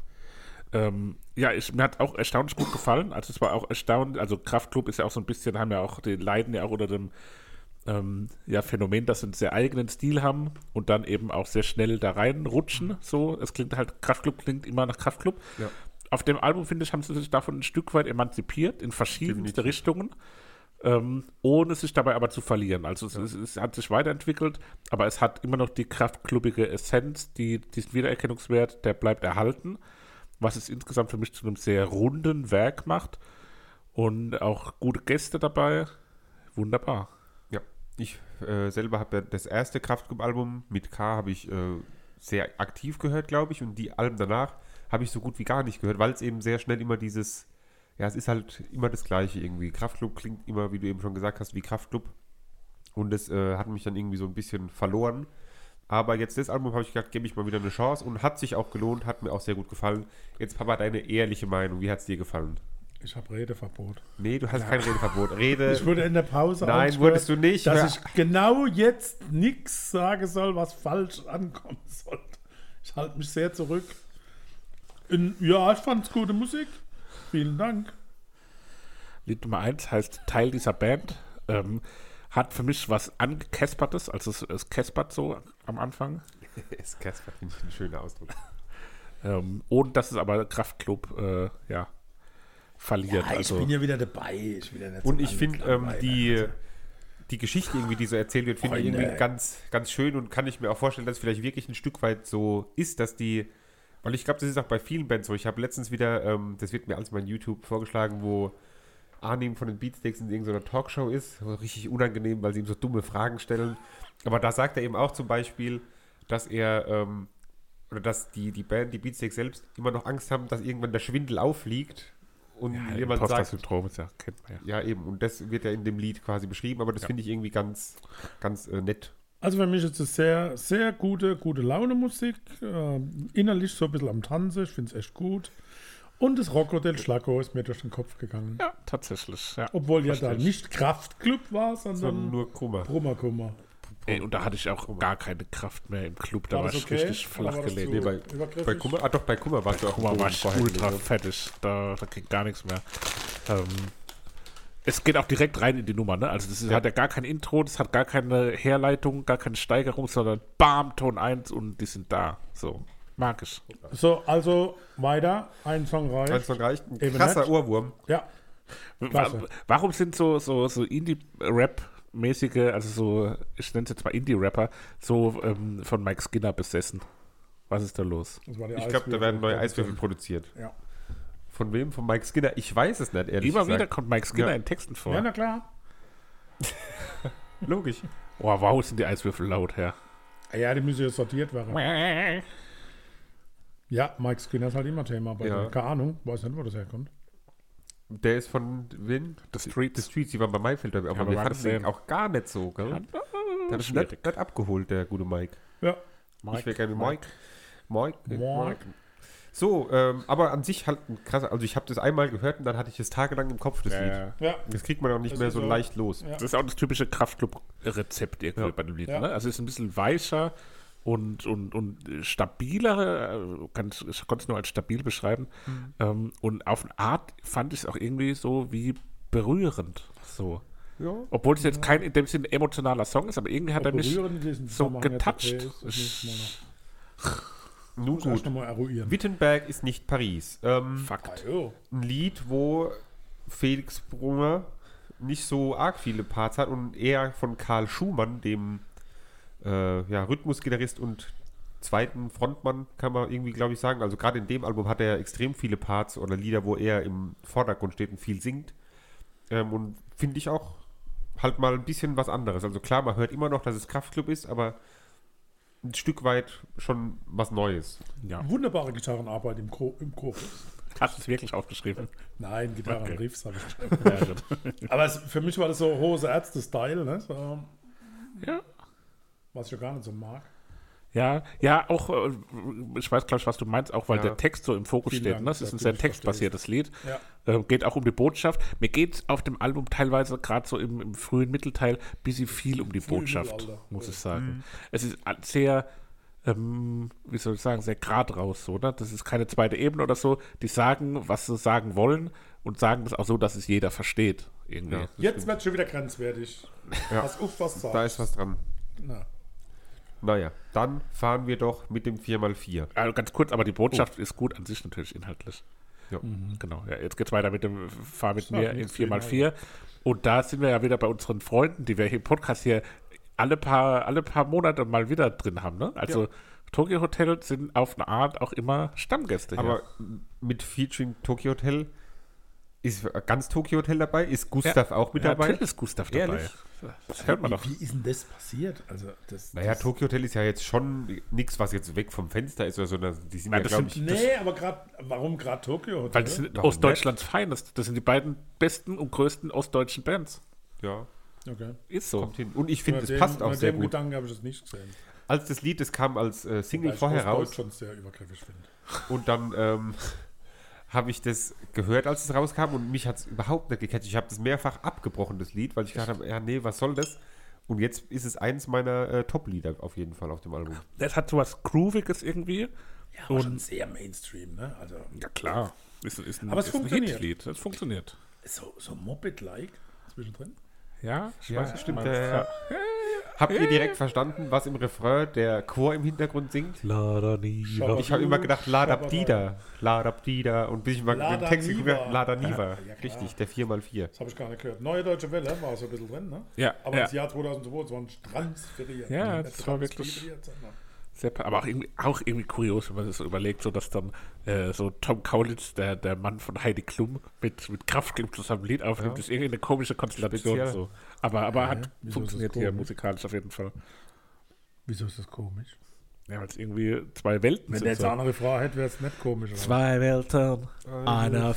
Ähm, ja, ich, mir hat auch erstaunlich gut gefallen. Also es war auch erstaunlich, also Kraftklub ist ja auch so ein bisschen, haben ja auch, die leiden ja auch unter dem ähm, ja, Phänomen, dass sie einen sehr eigenen Stil haben und dann eben auch sehr schnell da reinrutschen. So, es klingt halt, Kraftklub klingt immer nach Kraftklub. Ja. Auf dem Album, finde ich, haben sie sich davon ein Stück weit emanzipiert, in verschiedenste Definitiv. Richtungen. Ähm, ohne sich dabei aber zu verlieren. Also es, es, es hat sich weiterentwickelt, aber es hat immer noch die kraftklubige Essenz, die, diesen Wiedererkennungswert, der bleibt erhalten, was es insgesamt für mich zu einem sehr runden Werk macht und auch gute Gäste dabei. Wunderbar. Ja, ich äh, selber habe ja das erste Kraftklub-Album mit K habe ich äh, sehr aktiv gehört, glaube ich, und die Alben danach habe ich so gut wie gar nicht gehört, weil es eben sehr schnell immer dieses, ja, es ist halt immer das Gleiche irgendwie. Kraftklub klingt immer, wie du eben schon gesagt hast, wie Kraftklub und das äh, hat mich dann irgendwie so ein bisschen verloren. Aber jetzt das Album habe ich gedacht, gebe ich mal wieder eine Chance und hat sich auch gelohnt, hat mir auch sehr gut gefallen. Jetzt, Papa, deine ehrliche Meinung, wie hat es dir gefallen? Ich habe Redeverbot. Nee, du hast kein Redeverbot. Rede. Ich wurde in der Pause Nein, aufgehört, wurdest du nicht. dass Hör- ich genau jetzt nichts sagen soll, was falsch ankommen sollte. Ich halte mich sehr zurück. In, ja, ich fand es gute Musik. Vielen Dank. Lied Nummer eins heißt Teil dieser Band. Ähm, hat für mich was Angekäspertes, also es, es käspert so am Anfang. Es Kasper, finde ich ein schöner Ausdruck. Ähm, ohne dass es aber Kraftklub äh, ja, verliert. Ja, ich also, bin ja wieder dabei. Ich bin ja nicht so Und ich finde ähm, langweilig. die, die Geschichte irgendwie, die so erzählt wird, finde ich Freunde. irgendwie ganz, ganz schön und kann ich mir auch vorstellen, dass es vielleicht wirklich ein Stück weit so ist, dass die, weil ich glaube, das ist auch bei vielen Bands so. Ich habe letztens wieder, ähm, das wird mir alles mal in YouTube vorgeschlagen, wo Arnim von den Beatsteaks in irgendeiner Talkshow ist, so richtig unangenehm, weil sie ihm so dumme Fragen stellen. Aber da sagt er eben auch zum Beispiel, dass er, ähm, oder dass die, die Band, die Beatsteaks selbst immer noch Angst haben, dass irgendwann der Schwindel auffliegt und ja, jemand sagt, Imposter-Syndrom ist ja, kennt man ja. ja, eben. Und das wird ja in dem Lied quasi beschrieben, aber das Ja. finde ich irgendwie ganz, ganz äh, nett. Also für mich ist es sehr, sehr gute, gute Laune-Musik. Äh, innerlich so ein bisschen am Tanzen. Ich finde es echt gut. Und das Rocco del Schlacco ist mir durch den Kopf gegangen. Ja, tatsächlich. Ja. Obwohl ja Verstehe da ich. nicht Kraftclub war, sondern Sondern nur Kummer. Brummerkummer. Ey, und da hatte ich auch gar keine Kraft mehr im Club. Da War war, das ich okay? richtig Oder war flach das gelegt. zu- Nee, bei, Übergriffig? bei Kummer, ah doch, bei Kummer warst du auch Guck mal, am war Boden ich vorher ultra gewesen. fertig. Da, da ging gar nichts mehr. Ähm, es geht auch direkt rein in die Nummer, ne? Also das ist, Ja. hat ja gar kein Intro, das hat gar keine Herleitung, gar keine Steigerung, sondern bam, Ton eins und die sind da. So, mag ich. So, also weiter. Ein Song reicht. Eins noch reicht. Ein Eben krasser nicht. Ohrwurm. Ja, Wa Klasse. warum sind so, so, so Indie-Rap-mäßige, also so, ich nenne es jetzt mal Indie-Rapper, so ähm, von Mike Skinner besessen? Was ist da los? das war die Ich glaube, da werden neue Eiswürfel. Eiswürfel produziert. Ja. Von wem? Von Mike Skinner? Ich weiß es nicht, ehrlich Immer gesagt. wieder kommt Mike Skinner Ja. in Texten vor. Ja, na klar. Logisch. Oh, wow, sind die Eiswürfel laut, Herr. Ja, die müssen ja sortiert werden. Ja, Mike Skinner ist halt immer Thema. Bei Ja. ja. Keine Ahnung, weiß nicht, wo das herkommt. Der ist von wen? The Streets. The Streets, die waren bei Mayfield dabei. Aber aber wir war fanden das den denn? auch gar nicht so, gell? Der hat es schwierig. nicht, nicht abgeholt, der gute Mike. Ja. Ich wäre gerne Mike. Mike. Mike. Mike. So, ähm, aber an sich halt ein krasser, also ich habe das einmal gehört und dann hatte ich es tagelang im Kopf, das Ja, Lied. ja. Ja. Das kriegt man auch nicht Das mehr ist so so- leicht los. Ja. Das ist auch das typische Kraftclub-Rezept irgendwie Ja. bei dem Lied. Ja. Ne? Also es ist ein bisschen weicher und, und, und stabiler, äh, kann, ich konnte es nur als stabil beschreiben. Mhm. Ähm, und auf eine Art fand ich es auch irgendwie so wie berührend. So. Ja. Obwohl es jetzt kein in dem Sinne emotionaler Song ist, aber irgendwie hat er mich Berühren in diesem so Zusammenhang jetzt getoucht. okay ist, das müssen wir noch- Nun muss erst gut. noch mal eruieren. Wittenberg ist nicht Paris. Ähm, Fakt. Ah, jo. ein Lied, wo Felix Brunner nicht so arg viele Parts hat und eher von Karl Schumann, dem äh, ja, Rhythmusgitarrist und zweiten Frontmann, kann man irgendwie, glaube ich, sagen. Also gerade in dem Album hat er extrem viele Parts oder Lieder, wo er im Vordergrund steht und viel singt. Ähm, und finde ich auch halt mal ein bisschen was anderes. Also klar, man hört immer noch, dass es Kraftklub ist, aber ein Stück weit schon was Neues. Ja. Wunderbare Gitarrenarbeit im, Chor, im Chorus. Hast du es wirklich aufgeschrieben? Nein, Gitarrenriffs habe ich geschrieben. Ja, gut. Aber es, für mich war das so Hose Ärzte-Style, ne? So, ja. was ich ja gar nicht so mag. Ja, ja, auch, äh, ich weiß, glaube ich, was du meinst, auch weil Ja. der Text so im Fokus Vielen steht. Dank, Ne? Es ist dass ein du sehr mich textbasiertes Lied. Ja. Äh, geht auch um die Botschaft. Mir geht es auf dem Album teilweise, gerade so im, im frühen Mittelteil, ein bisschen viel um die Früh Botschaft, Mittelalter. muss Ja. ich sagen. Es ist sehr, ähm, wie soll ich sagen, sehr grad raus. So, ne? Das ist keine zweite Ebene oder so. Die sagen, was sie sagen wollen und sagen das auch so, dass es jeder versteht. Irgendwie. Ja. Jetzt wird es schon wieder grenzwertig. Ja. Pass auf, was du Da sagst. ist was dran. Na. Naja, dann fahren wir doch mit dem vier mal vier. Also ganz kurz, aber die Botschaft ist gut an sich natürlich inhaltlich. Ja. Genau, ja, jetzt geht's weiter mit dem Fahr mit Das war mir in nichts vier mal für vier. Und da sind wir ja wieder bei unseren Freunden, die wir hier im Podcast hier alle paar, alle paar Monate mal wieder drin haben. Ne? Also Ja. Tokyo Hotel sind auf eine Art auch immer Stammgäste hier. Aber mit Featuring Tokyo Hotel Ist ganz Tokyo Hotel dabei? Ist Gustav Ja, auch mit ja, dabei? Natürlich ist Gustav dabei. Ehrlich? Das hört man doch. Wie ist denn das passiert? Also das, Naja, das, Tokyo Hotel ist ja jetzt schon nichts, was jetzt weg vom Fenster ist oder so, sondern die sind Ja, ja, das glaube sind- ich, Nee, aber gerade, warum gerade Tokyo Hotel? Weil das sind Warum Ostdeutschlands Feinest. Das sind die beiden besten und größten ostdeutschen Bands. ja, Okay. Ist so. kommt hin. Und ich finde, Mit es dem- passt auch mit sehr dem gut. Gedanken habe ich das nicht gesehen. Als das Lied, das kam als äh, Single Weil ich vorher raus Ostdeutsch schon sehr übergriffig finde. und dann ähm, habe ich das gehört, als es rauskam und mich hat es überhaupt nicht gecatcht. Ich habe das mehrfach abgebrochen, das Lied, weil ich gedacht habe, ja nee, was soll das? Und jetzt ist es eins meiner äh, Top-Lieder auf jeden Fall auf dem Album. Das hat sowas Grooviges irgendwie. Ja, aber Und- schon sehr Mainstream, ne? Also Ja, klar. Ist, ist ein, Aber es ist ein funktioniert. Hitlied. Das funktioniert. so, so Moped-like zwischendrin. Ja, ich Ja, weiß, stimmt. was du Äh, meinst. habt ihr direkt verstanden, was im Refrain der Chor im Hintergrund singt? Lada Niva. Ich habe immer gedacht, Ladabdida, Ladabdida und bis ich mal Lada den Text Niva. geguckt habe, Ladaniva. Ja, ja, klar. Richtig, der vier mal vier. Das habe ich gar nicht gehört. Neue Deutsche Welle war so ein bisschen drin, ne? Ja, Aber ja. das Jahr zweitausendzweiundzwanzig transferiert. Ja, Ne? das war wirklich- Transkribiert, sag mal. Sehr, pa- aber auch irgendwie, auch irgendwie kurios, wenn man sich so überlegt, so dass dann äh, so Tom Kaulitz, der, der Mann von Heidi Klum, mit, mit Kraftklub zusammen ein Lied aufnimmt. Ja. Das ist irgendwie eine komische Konstellation. Speziell. So. Aber, aber Hä? hat Wieso ist funktioniert das hier komisch? musikalisch auf jeden Fall. Wieso ist das komisch? Ja, weil es irgendwie zwei Welten Wenn sind. der jetzt So. eine andere Frau hätte, wäre es nicht komisch. aber- Zwei Welten, eine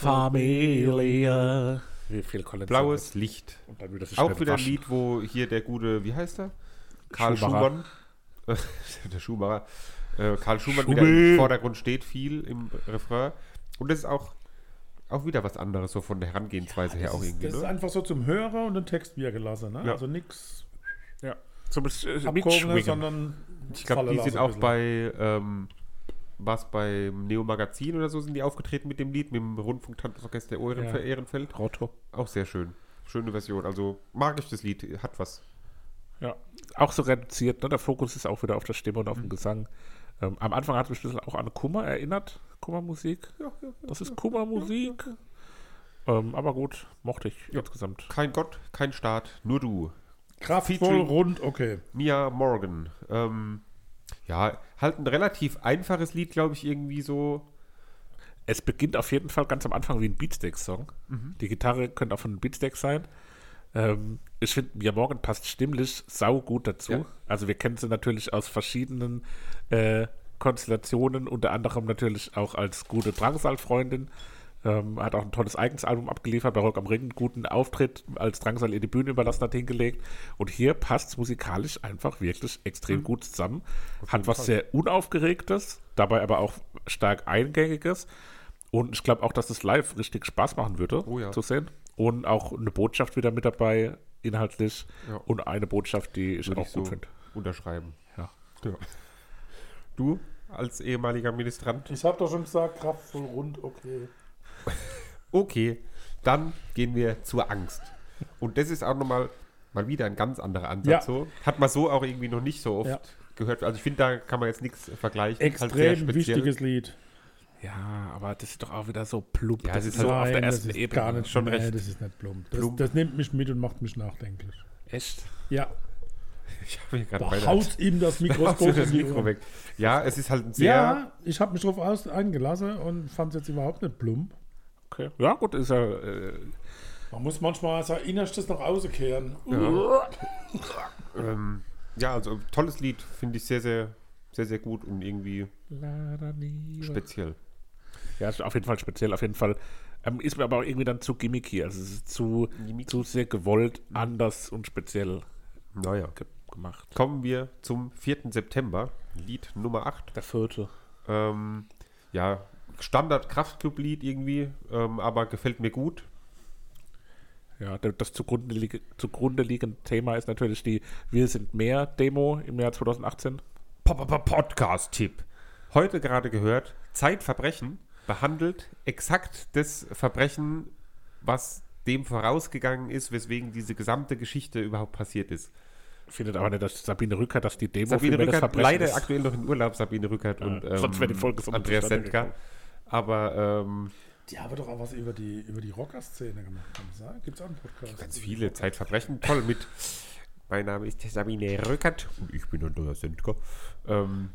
Familie. Wie viel Collins Blaues Licht. Und dann wieder das Auch schnell wieder ein waschen. Lied, wo hier der gute, wie heißt er? Karl Schumacher. Schumann. der Schumacher. Äh, Karl Schumann Schumi. wieder im Vordergrund steht, viel im Refrain. Und das ist auch, auch wieder was anderes, so von der Herangehensweise her Das auch ist, irgendwie. das ist Ne? einfach so zum Hörer und den Text wirken lassen. Ne? Ja. Also nichts Ja, zum äh, abgehobenes, Mitschwingen. sondern Ich glaube, fallen die sind lassen auch ein bei, ähm, was beim Neo Magazin oder so, sind die aufgetreten mit dem Lied, mit dem Rundfunk-Tanzorchester Ehrenfe- Ja. Ehrenfeld. Rotto. Auch sehr schön. Schöne Version. Also mag ich das Lied, hat was. Ja, auch so reduziert. Ne? Der Fokus ist auch wieder auf der Stimme und auf Mhm. dem Gesang. Ähm, am Anfang hat mich ein bisschen auch an Kummer erinnert. Kummermusik. Das ist Kummermusik. Ähm, aber gut, mochte ich Ja. insgesamt. Kein Gott, kein Staat, nur du. Kraftvoll, Featuring- rund, okay. Mia Morgan. Ähm, ja, halt ein relativ einfaches Lied, glaube ich, irgendwie so. Es beginnt auf jeden Fall ganz am Anfang wie ein Beatsteaks-Song. Mhm. Die Gitarre könnte auch von einem Beatsteak sein. Ähm, ich finde, Mia Morgan passt stimmlich sau gut dazu. Ja. Also wir kennen sie natürlich aus verschiedenen äh, Konstellationen, unter anderem natürlich auch als gute Drangsal-Freundin. Ähm, hat auch ein tolles eigenes Album abgeliefert, bei Rock am Ring einen guten Auftritt, als Drangsal ihr die Bühne überlassen hat, hingelegt. Und hier passt es musikalisch einfach wirklich extrem gut zusammen. Hat was sehr Unaufgeregtes, dabei aber auch stark Eingängiges. Und ich glaube auch, dass das live richtig Spaß machen würde, Oh ja. zu sehen. Und auch eine Botschaft wieder mit dabei, inhaltlich. Ja. Und eine Botschaft, die ich Würde auch ich gut so finde. unterschreiben. Ja. Ja. Du als ehemaliger Ministrant? Ich habe doch schon gesagt, kraftvoll, rund, okay. Okay, dann gehen wir zur Angst. Und das ist auch nochmal mal wieder ein ganz anderer Ansatz. Ja. So. Hat man so auch irgendwie noch nicht so oft Ja. gehört. Also ich finde, da kann man jetzt nichts vergleichen. Halt sehr Extrem speziell. wichtiges Lied. Ja, aber das ist doch auch wieder so plump. Ja, das es ist ist so halt- auf der Nein, das ersten ist Ebene. gar nicht Schon nee, recht. das ist nicht plump. Das, Plump. das nimmt mich mit und macht mich nachdenklich. Echt? Ja, Ich habe hier gerade da beinahe- haut ihm das Da haust Mikroskop du das in die Mikro Ohren. weg. Ja, es ist halt ein sehr. Ja, ich habe mich drauf aus eingelassen und fand es jetzt überhaupt nicht plump. Okay. Ja, gut, ist ja. Äh, Man muss manchmal sein Innerstes nach außen kehren. Ja. ähm, ja, also tolles Lied, finde ich sehr, sehr, sehr, sehr gut und irgendwie speziell. Ja, ist auf jeden Fall speziell, auf jeden Fall. Ähm, ist mir aber auch irgendwie dann zu gimmicky. Also es ist zu, Gimmicky. zu sehr gewollt, anders und speziell Naja. ge gemacht. Kommen wir zum vierten September, Lied Nummer acht. Der vierte. Ähm, ja, Standard-Kraftclub-Lied irgendwie, ähm, aber gefällt mir gut. Ja, der- das zugrunde, liege, zugrunde liegende Thema ist natürlich die Wir sind mehr Demo im Jahr zweitausendachtzehn. Podcast-Tipp. Heute gerade gehört, Zeitverbrechen behandelt exakt das Verbrechen, was dem vorausgegangen ist, weswegen diese gesamte Geschichte überhaupt passiert ist. Findet aber nicht, dass Sabine Rückert, dass die Demo Sabine für mehr das Rückert, Verbrechen leider ist. aktuell noch in Urlaub, Sabine Rückert Ja, und ähm, sonst wäre die Folge so Andreas zustande Sendker. gekommen. Aber ähm, Die haben doch auch was über die, über die Rocker-Szene gemacht, kann man sagen. Gibt es auch einen Podcast? ganz viele Zeitverbrechen, toll mit. Mein Name ist Sabine Rückert und ich bin Andreas Sendker. Ähm,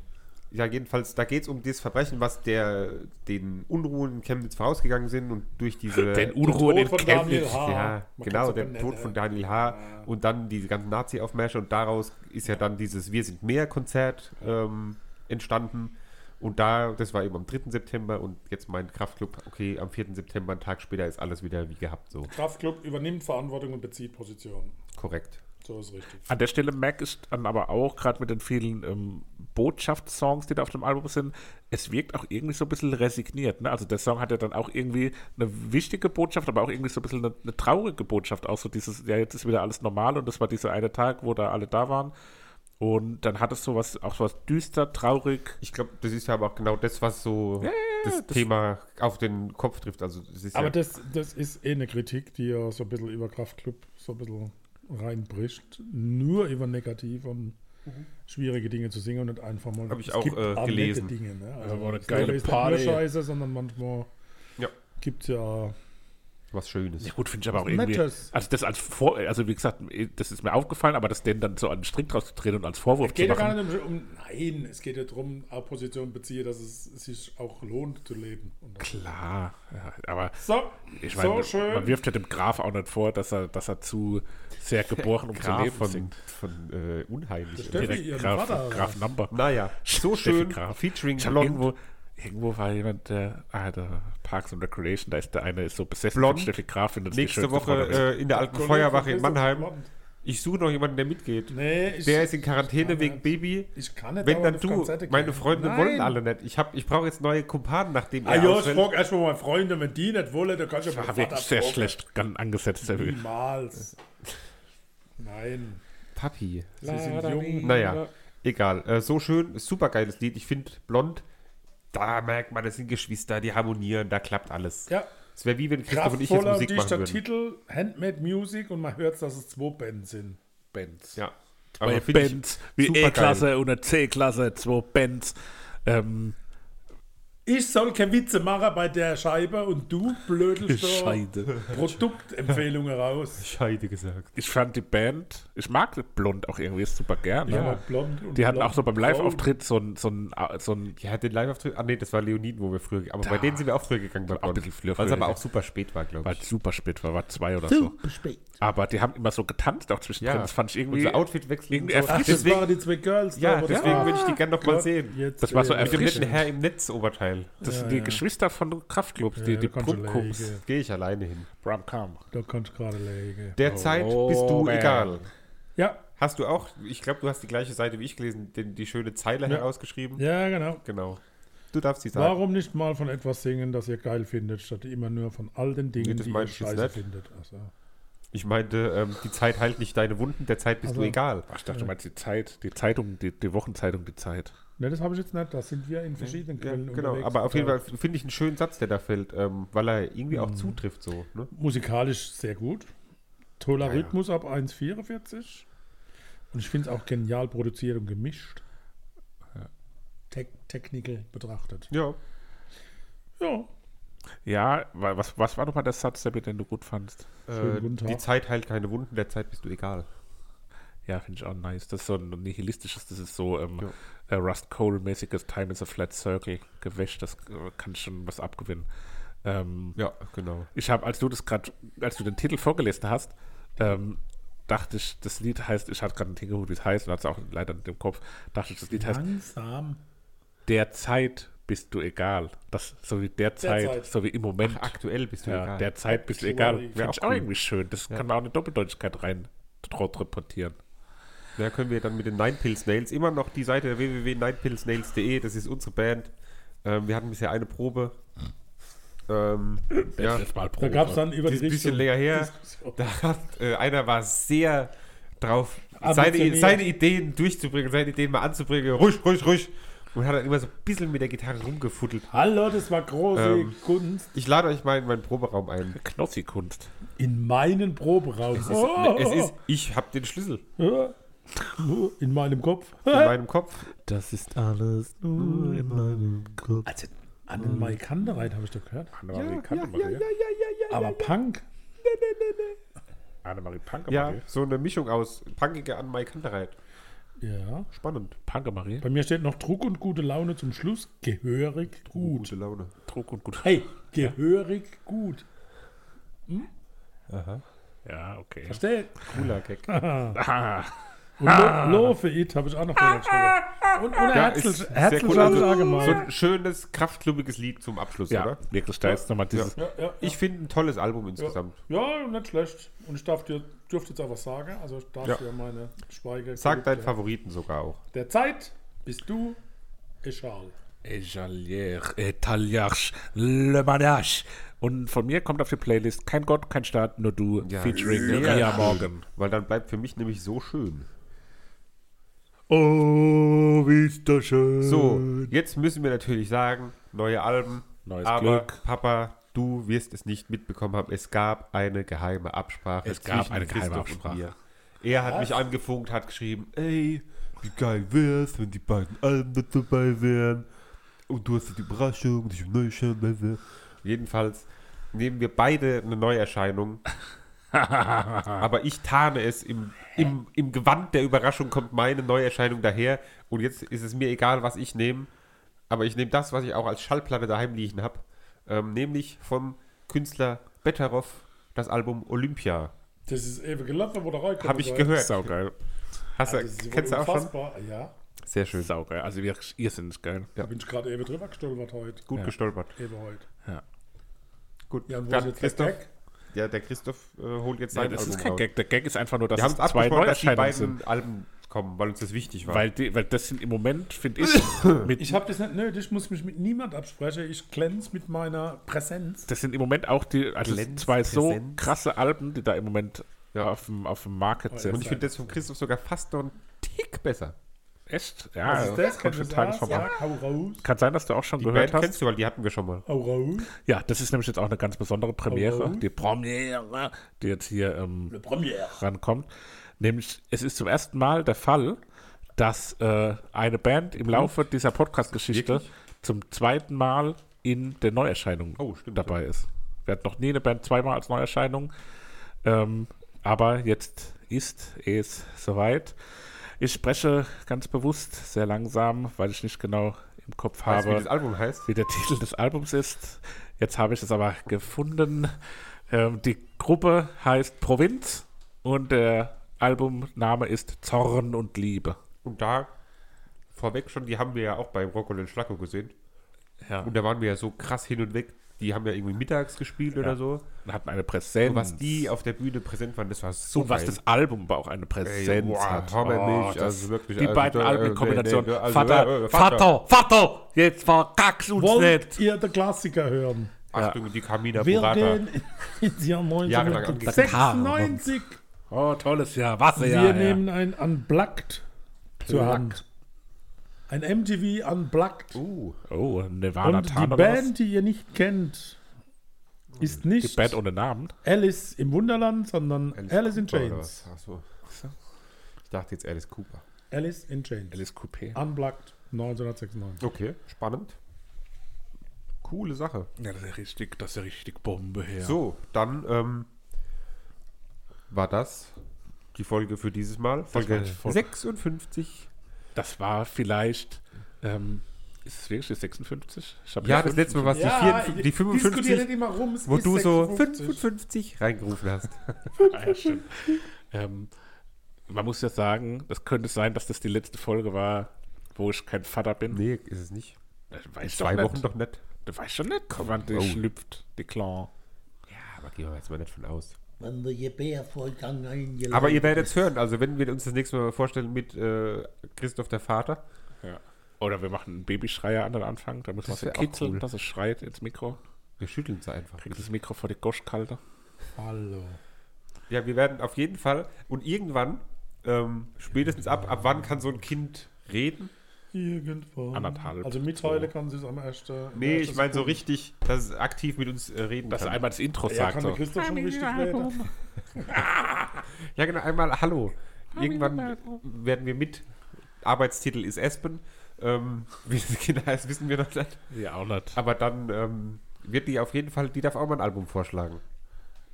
ja, jedenfalls, da geht es um das Verbrechen, was der den Unruhen in Chemnitz vorausgegangen sind und durch diese... Den Unruhen in Tod von Daniel Chemnitz. H. Ja, Man genau, kann's der aber Tod nennen. von Daniel H. und dann diese ganzen Nazi-Aufmärsche und daraus ist ja dann dieses Wir sind mehr Konzert ähm, entstanden und da, das war eben am dritten September und jetzt mein Kraftclub, okay, am vierten September, einen Tag später ist alles wieder wie gehabt, so. Kraftclub übernimmt Verantwortung und bezieht Position. Korrekt. So ist richtig. An der Stelle merke ich dann aber auch, gerade mit den vielen ähm, Botschaftssongs, die da auf dem Album sind, es wirkt auch irgendwie so ein bisschen resigniert. Ne? Also der Song hat ja dann auch irgendwie eine wichtige Botschaft, aber auch irgendwie so ein bisschen eine, eine traurige Botschaft. Auch so dieses, ja, jetzt ist wieder alles normal und das war dieser eine Tag, wo da alle da waren. Und dann hat es so was, auch so was düster, traurig. Ich glaube, das ist ja aber auch genau das, was so Ja, ja, das, das- Thema auf den Kopf trifft. Also das ist Aber ja, das, das ist eh eine Kritik, die ja so ein bisschen über Kraftclub so ein bisschen reinbricht. Nur über negativ und schwierige Dinge zu singen und nicht einfach mal. Hab ich es auch, gibt äh, nette gelesen. Dinge, ne? Ja, Also war eine es geile ist Party. nicht nur Scheiße, sondern manchmal Ja. gibt es ja was Schönes. Ja gut, finde ich aber auch irgendwie. Nettes. Also das als Vor, also wie gesagt, das ist mir aufgefallen, aber das denn dann so an den Strick draus zu drehen und als Vorwurf Es geht zu ja machen. gar nicht um, um. Nein, es geht ja darum, eine Position beziehe, dass es sich auch lohnt zu leben. Und Klar, ja, aber so, ich meine, so schön. man wirft ja dem Graf auch nicht vor, dass er, dass er zu sehr geboren um zu Graf leben von, singt. von äh, unheimlich. Steffi, Direkt. ihren Graf, Vater, Graf Number. Naja, so Steffi schön, Graf. featuring Ich hab Blond. irgendwo, irgendwo war jemand, der, ah, der Parks and Recreation, da ist der eine ist so besessen Blond. von Steffi Graf. findet es die Nächste schönste Frau Woche der Welt. äh, in der alten Kollege Feuerwache in von Mannheim. Christoph Ich suche noch jemanden, der mitgeht. Nee, ich, Der ist in Quarantäne ich wegen kann Baby. nicht. Ich kann nicht Wenn dauernd dann auf du, Konzerte meine gehen. Freunde Nein. wollen alle nicht. Ich, hab- ich brauche jetzt neue Kumpanen, nachdem Ah er ja, ich ausfällt. frage erstmal meine Freunde, wenn die nicht wollen, dann kannst du ja War meinen wirklich Vater sehr fragen. schlecht ganz angesetzt. Der Will. Niemals. Nein. Papi. Sie sind jung. Naja, egal. Äh, so schön, super geiles Lied. Ich finde Blond, da merkt man, das sind Geschwister, die harmonieren, da klappt alles. Ja, Es wäre wie wenn Christoph und ich jetzt kraftvoller und Musik machen dichter würden. Titel, Handmade Music und man hört, dass es zwei Bands sind. Bands. Ja. Bei Aber find ich Bands wie supergeil. E-Klasse und eine C-Klasse, zwei Bands. Ähm, Ich soll keine Witze machen bei der Scheibe und du blödelst da Scheide. Produktempfehlungen raus. Scheide gesagt. Ich fand die Band, ich mag Blond auch irgendwie super gern. Ja, Ne? blond und Die hatten blond auch so beim Braun. Live-Auftritt so ein, so ein, so ein Ja, den Live-Auftritt. Ah, nee, das war Leoniden, wo wir früher. Aber Da. bei denen sind wir auch früher gegangen. Bei Auch ein Blond. bisschen früher, Weil es früher, aber ja. auch super spät war, glaube weil ich. es super spät war, war zwei oder so. spät. Aber die haben immer so getanzt auch zwischendrin. Ja. Das fand ich irgendwie. Unser Outfit-Wechsel. irgendwie und so. Ach, erfrischend. das deswegen waren die zwei Girls. ja, da, wo deswegen das- würde ich die gerne noch mal Gott, sehen. jetzt, Das war so äh, Mit dem erfrischend. netten Herr im Netz-Oberteil. Das Ja, sind die ja. Geschwister von Kraftclubs, Ja, die, da die kannst du Brummkums. legen. Gehe ich alleine hin. Bram Kam. Da kannst du gerade legen. Derzeit Oh, bist du man. egal. Ja, Hast du auch, ich glaube, du hast die gleiche Seite wie ich gelesen, den, die schöne Zeile Ja. herausgeschrieben. ja, genau. Genau. Du darfst sie sagen. Warum nicht mal von etwas singen, das ihr geil findet, statt immer nur von all den Dingen, Nee, das die ihr meinte ich jetzt scheiße nicht. findet? Also, Ich meinte, ähm, die Zeit heilt nicht deine Wunden, derzeit bist Also- du egal. Ach, ich dachte, du meinst die Zeit, die Zeitung, die, die Wochenzeitung, die Zeit. ne, das habe ich jetzt nicht. Da sind wir in verschiedenen Ja, Quellen genau, unterwegs. aber auf jeden Fall Also, finde ich einen schönen Satz, der da fällt, ähm, weil er irgendwie auch Mhm. zutrifft so. Ne? Musikalisch sehr gut. Toller Ja, ja. Rhythmus ab eins Komma vierundvierzig. Und ich finde es auch genial produziert und gemischt. Ja. Te Technical betrachtet. Ja. Ja, Ja, wa- was, was war nochmal der Satz, der mir den du gut fandst? Schönen Äh, guten Tag. die Zeit heilt keine Wunden, derzeit bist du egal. Ja, finde ich auch nice. Das ist so ein nihilistisches, das ist so ähm, Ja. äh, Rust Cole-mäßiges Time is a Flat Circle Gewäsch, das äh, kann schon was abgewinnen. Ähm, Ja, genau. Ich habe, als du das gerade, als du den Titel vorgelesen hast, ähm, dachte ich, das Lied heißt, ich hatte gerade nicht hingeholt, wie es heißt, und hatte es auch leider in dem Kopf, dachte ich, das Lied heißt langsam. Der Zeit bist du egal. Das, so wie der Zeit, Zeit. so wie im Moment. Ach, aktuell bist du ja, egal. der Zeit bist du Actually. egal. Wäre Finde ich auch auch cool. irgendwie schön. Das Ja. kann man auch eine Doppeldeutigkeit rein drauf reportieren. Da können wir dann mit den Nine Pill Snails immer noch die Seite w w w punkt nine pill snails punkt de, das ist unsere Band. Ähm, wir hatten bisher eine Probe. Ähm, ja, Letztes Mal Da gab es dann über die die ist ein bisschen Richtung länger her. Diskussion. Da hat, äh, einer war sehr drauf, Ambitioniert. seine, seine Ideen durchzubringen, seine Ideen mal anzubringen. Ruhig, ruhig, ruhig. Und hat dann immer so ein bisschen mit der Gitarre rumgefuddelt. Hallo, das war große Ähm, Kunst. Ich lade euch mal in meinen Proberaum ein. Knossi-Kunst. In meinen Proberaum. Es ist, ne, es ist ich habe den Schlüssel in meinem Kopf. in meinem Kopf. Das ist alles nur in meinem Kopf. Also, Annemarie Kandereit habe ich doch gehört. Annemarie Kantermarie. ja, ja. Aber Punk. Annemarie Ja, Pankermarie. so eine Mischung aus punkige an Mai Kantereit. Ja. Spannend. Panke Marie. Bei mir steht noch Druck und gute Laune zum Schluss. Gehörig gut. Gute Laune. Druck und gut. Hey, gehörig gut. Aha. Ja, okay. Versteht? Cooler Gag. Ah, Und Lo Lofe It habe ich auch noch gehört. Und, und Ja, herzlich, ist sehr herzlich cool. Also, allgemein. so ein schönes, kraftklubiges Lied zum Abschluss, ja, oder? wirklich, da ist nochmal dieses. ja, ja, Ich finde ein tolles Album insgesamt. ja, nicht schlecht. Und ich darf dir, dürfte jetzt einfach sagen, also ich darf Ja. dir meine Schweige. Sag deinen Favoriten sogar auch. Der Zeit bist du, Eschal. Ejalier, Etaliage, Le Manage. Und von mir kommt auf die Playlist Kein Gott, kein Staat, nur du, Ja, featuring sehr Ria schön. Morgan. Weil dann bleibt für mich nämlich so schön. Oh, wie ist das schön. So, jetzt müssen wir natürlich sagen, neue Alben. Neues aber Glück. Papa, du wirst es nicht mitbekommen haben. Es gab eine geheime Absprache. Es gab zwischen eine geheime Christoph Absprache. und mir. Er hat mich angefunkt, hat geschrieben, ey, wie geil wär's, wenn die beiden Alben mit dabei wären. Und du hast die Überraschung, und ich will neu schauen. Jedenfalls nehmen wir beide eine Neuerscheinung. Aber ich tarne es, im, im, im Gewand der Überraschung kommt meine Neuerscheinung daher. Und jetzt ist es mir egal, was ich nehme. Aber ich nehme das, was ich auch als Schallplatte daheim liegen habe. Ähm, nämlich vom Künstler Betteroff das Album Olympia. Das ist ewige Latte, wo da reinkommt. Habe ich gehört. Saugeil. Hast du, Das ist kennst du auch schon? unfassbar. Ja, Sehr schön. Saugeil. Also wirklich irrsinnig geil. da bin ich gerade eben drüber gestolpert heute. Gut Ja. gestolpert. Eben heute. Ja. Gut. Ja, und wo Dann ist jetzt Christoph, der Gag? ja, der Christoph äh, holt jetzt Ja, sein das Album ist kein raus. Gag. Der Gag ist einfach nur, dass Wir haben es es zwei abgesprochen, dass die Neuerscheinungen beiden sind. Alben kommen, weil uns das wichtig war. Weil, die, weil das sind im Moment, finde ich, mit, Ich habe das nicht nötig, ich muss mich mit niemand absprechen. Ich glänze mit meiner Präsenz. das sind im Moment auch die, also Glänz, zwei so Präsenz. krasse Alben, die da im Moment Ja. auf, dem, auf dem Market sind. Und ich finde das von Christoph sogar fast noch einen Tick besser. Echt? Ja, Was ist das? kommt Kannst du schon Tages sagen? vorbei. Sag, hau raus. Kann sein, dass du auch schon Die gehört Band hast. kennst du, weil die hatten wir schon mal. Hau raus. Ja, das ist nämlich jetzt auch eine ganz besondere Premiere, Oh. die Premiere, die jetzt hier ähm, Eine Premiere. rankommt. Nämlich, es ist zum ersten Mal der Fall, dass äh, eine Band im Laufe dieser Podcast-Geschichte Wirklich? zum zweiten Mal in der Neuerscheinung Oh, stimmt, dabei ist. Wir hatten noch nie eine Band zweimal als Neuerscheinung, ähm, aber jetzt ist es soweit. Ich spreche ganz bewusst sehr langsam, weil ich nicht genau im Kopf Weißt du, wie habe, das Album heißt? wie der Titel des Albums ist. Jetzt habe ich es aber gefunden. Ähm, die Gruppe heißt Provinz und der Albumname ist Zorn und Liebe. Und da vorweg schon, die haben wir ja auch beim Rocco und Schlacko gesehen. Ja. Und da waren wir ja so krass hin und weg. Die haben ja irgendwie mittags gespielt oder so. Und hatten eine Präsenz. Und was die auf der Bühne präsent waren, das war so und was geil. das Album aber auch eine Präsenz Ey, boah, hat. Hammermilch, das- also wirklich, die also beiden da, Alben in äh, Kombination. nee, nee, also, Vater, äh, äh, Vater, Vater, jetzt verkackst uns Wollt nicht. ihr den Klassiker hören? Achtung, die Carmina Wir Burrata. gehen ins Jahr Jahrelang neunzehnhundertsechsundneunzig. Oh, tolles Jahr, was Wir ja, ja. nehmen ein Unplugged zur Hand. Ein M T V Unplugged. Uh, Oh, Nirvana Und die Tarnaros. Band, die ihr nicht kennt, ist Die nicht Band ohne Namen. Alice im Wunderland, sondern Alice, in Cooper oder Chains. was? Ach so. Ich dachte jetzt Alice Cooper. Alice in Chains. Alice Coupé. Unplugged neunzehnhundertsechsundneunzig. Okay, spannend. Coole Sache. Ja, das ist ja richtig, das ist ja richtig Bombe her. So, dann ähm, war das die Folge für dieses Mal. Folge war die Folge. sechsundfünfzig. Das war vielleicht, ähm, ist es wirklich die sexundfünfzig? Ich hab Ja, hier das letzte Mal war es die, vierundfünfzig, die Diskutiert fünfundfünfzig, immer rum, es wo ist du so sechsundfünfzig. fünfundfünfzig reingerufen hast. Ah, ja, stimmt. ähm, man muss ja sagen, das könnte sein, dass das die letzte Folge war, wo ich kein Vater bin. Nee, ist es nicht. Das In weiß zwei doch Wochen nicht. doch nicht. Du weißt schon nicht, wann die Oh. schlüpft, die Clan. Ja, aber gehen wir jetzt mal nicht von aus. Wenn der Gebärvorgang eingeleitet Aber ihr werdet es hören. Also wenn wir uns das nächste Mal vorstellen mit äh, Christoph der Vater. Ja. Oder wir machen einen Babyschreier an den Anfang, da müssen wir Das sie wär auch kitzeln, cool. dass es schreit ins Mikro. Wir schütteln es einfach. Kriegt das Mikro vor die Goschkalte. Hallo. Ja, wir werden auf jeden Fall und irgendwann, ähm, spätestens ab, ab wann kann so ein Kind reden? Irgendwann. Anderthalb. Also mitteilen kann sie es am ersten. Nee, ich meine so richtig, dass es aktiv mit uns äh, reden Dass er kann. einmal das Intro Ja, sagt. kann der So. Christoph schon richtig reden. Ja, genau, einmal Hallo. Irgendwann werden wir mit, Arbeitstitel ist Espen. Ähm, wie das Kind heißt, wissen wir noch nicht. Ja, auch nicht. Aber dann ähm, wird die auf jeden Fall, die darf auch mal ein Album vorschlagen.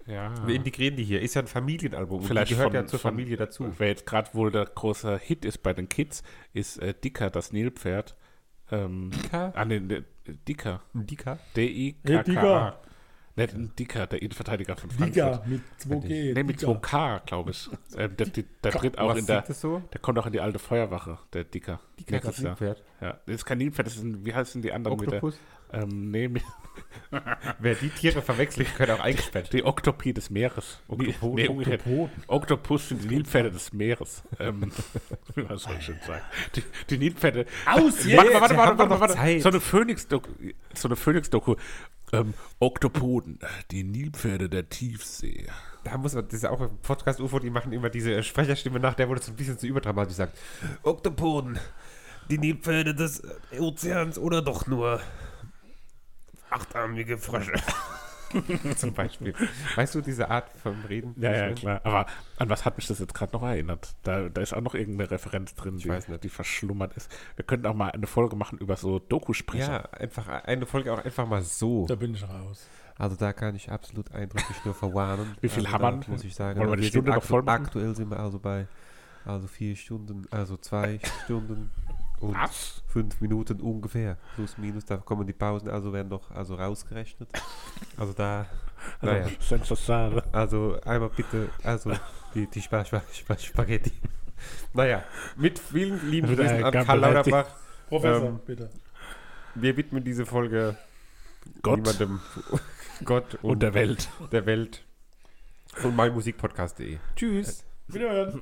Ja. Wir integrieren die hier. Ist ja ein Familienalbum. und Vielleicht die gehört von, ja zur von, Familie dazu. Wer jetzt gerade wohl der große Hit ist bei den Kids, ist äh, Dicker, das Nilpferd. Ähm, Dicker? Ah, nee, nee, Dicker. Ein Dicker? D I Hey, K K A. Dicker. Nicht ein Dicker, der Innenverteidiger von Liga Frankfurt. mit zwei G. Nee, mit Dicker. zwei K, glaube ich. ähm, der, der, der tritt auch Was in der, sind das so? der kommt auch in die alte Feuerwache, der Dicker. Dicker, Nächstes das Jahr. Nilpferd. Ja, das ist kein Nilpferd, das ist ein, wie heißen die anderen Oktopus? mit der, ähm, nee, mit, Wer die Tiere verwechselt, können auch eingesperrt. die Oktopie des Meeres. Oktopoden. Nee, umgekehrt. Oktopoden. Oktopus sind die Nilpferde des Meeres. Ähm, was soll ich schon sagen? Die, die Nilpferde. Aus jetzt! Warte, warte, wir warte, haben warte, doch warte. Zeit. So eine Phönix-Doku. So eine Phönix-Doku. Ähm, Oktopoden, die Nilpferde der Tiefsee. Da muss man, das ist ja auch im Podcast U F O, die machen immer diese Sprecherstimme nach, der wurde so ein bisschen zu überdramatisch sagt. Oktopoden, die Nilpferde des Ozeans oder doch nur achtarmige Frösche. Zum Beispiel. Weißt du, diese Art von Reden? Ja, ja, klar. Aber an was hat mich das jetzt gerade noch erinnert? Da, da ist auch noch irgendeine Referenz drin, die, weiß nicht. die verschlummert ist. Wir könnten auch mal eine Folge machen über so Dokusprecher. Ja, einfach eine Folge auch einfach mal so. Da bin ich raus. Also da kann ich absolut eindrücklich nur verwarnen. Wie viel also haben da wir? muss ich sagen. Wollen wir die sind Stunde noch aktu- voll machen? Aktuell sind wir also bei also vier Stunden, also zwei Stunden und Was? fünf Minuten ungefähr. Plus, minus, da kommen die Pausen, also werden noch also rausgerechnet. Also da, naja. Also, Sensosale. Also einmal bitte, also die, die Sp Sp Sp Spaghetti. Naja, mit vielen lieben Wieder Grüßen an Gambaletti. Karl Lauterbach. Professor, Ähm, bitte. Wir widmen diese Folge Gott niemandem, Gott und, und der Welt. der Welt und meinmusikpodcast punkt de. Tschüss. Wiederhören.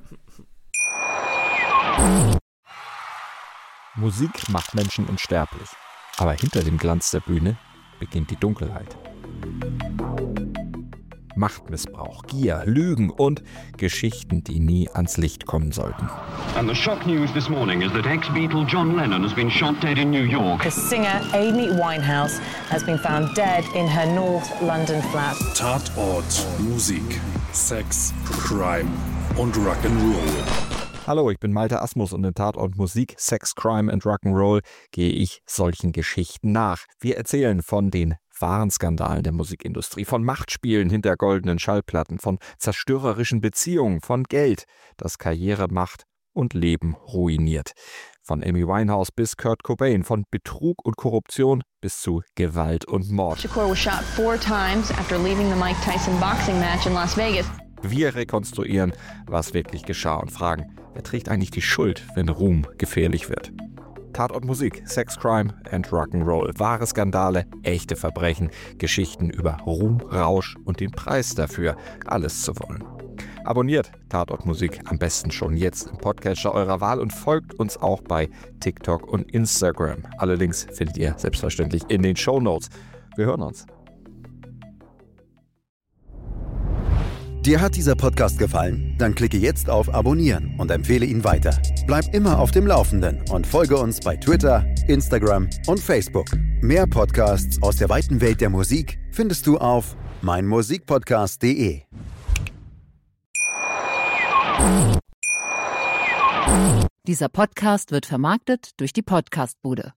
Musik macht Menschen unsterblich. Aber hinter dem Glanz der Bühne beginnt die Dunkelheit. Machtmissbrauch, Gier, Lügen und Geschichten, die nie ans Licht kommen sollten. And the shock news this morning is that ex-Beatle John Lennon has been shot dead in New York. The singer Amy Winehouse has been found dead in her North London flat. Tatort Musik, Sex, Crime und Rock'n'Roll. Hallo, ich bin Malte Asmus und in Tatort Musik, Sex, Crime and Rock'n'Roll gehe ich solchen Geschichten nach. Wir erzählen von den wahren Skandalen der Musikindustrie, von Machtspielen hinter goldenen Schallplatten, von zerstörerischen Beziehungen, von Geld, das Karriere, Macht und Leben ruiniert. Von Amy Winehouse bis Kurt Cobain, von Betrug und Korruption bis zu Gewalt und Mord. Shakur was shot four times after leaving the Mike Tyson boxing match in Las Vegas. Wir rekonstruieren, was wirklich geschah und fragen, wer trägt eigentlich die Schuld, wenn Ruhm gefährlich wird? Tatort Musik, Sex, Crime and Rock'n'Roll. Wahre Skandale, echte Verbrechen, Geschichten über Ruhm, Rausch und den Preis dafür, alles zu wollen. Abonniert Tatort Musik am besten schon jetzt im Podcatcher eurer Wahl und folgt uns auch bei TikTok und Instagram. Alle Links findet ihr selbstverständlich in den Shownotes. Wir hören uns. Dir hat dieser Podcast gefallen? Dann klicke jetzt auf Abonnieren und empfehle ihn weiter. Bleib immer auf dem Laufenden und folge uns bei Twitter, Instagram und Facebook. Mehr Podcasts aus der weiten Welt der Musik findest du auf meinmusikpodcast punkt de. Dieser Podcast wird vermarktet durch die Podcastbude.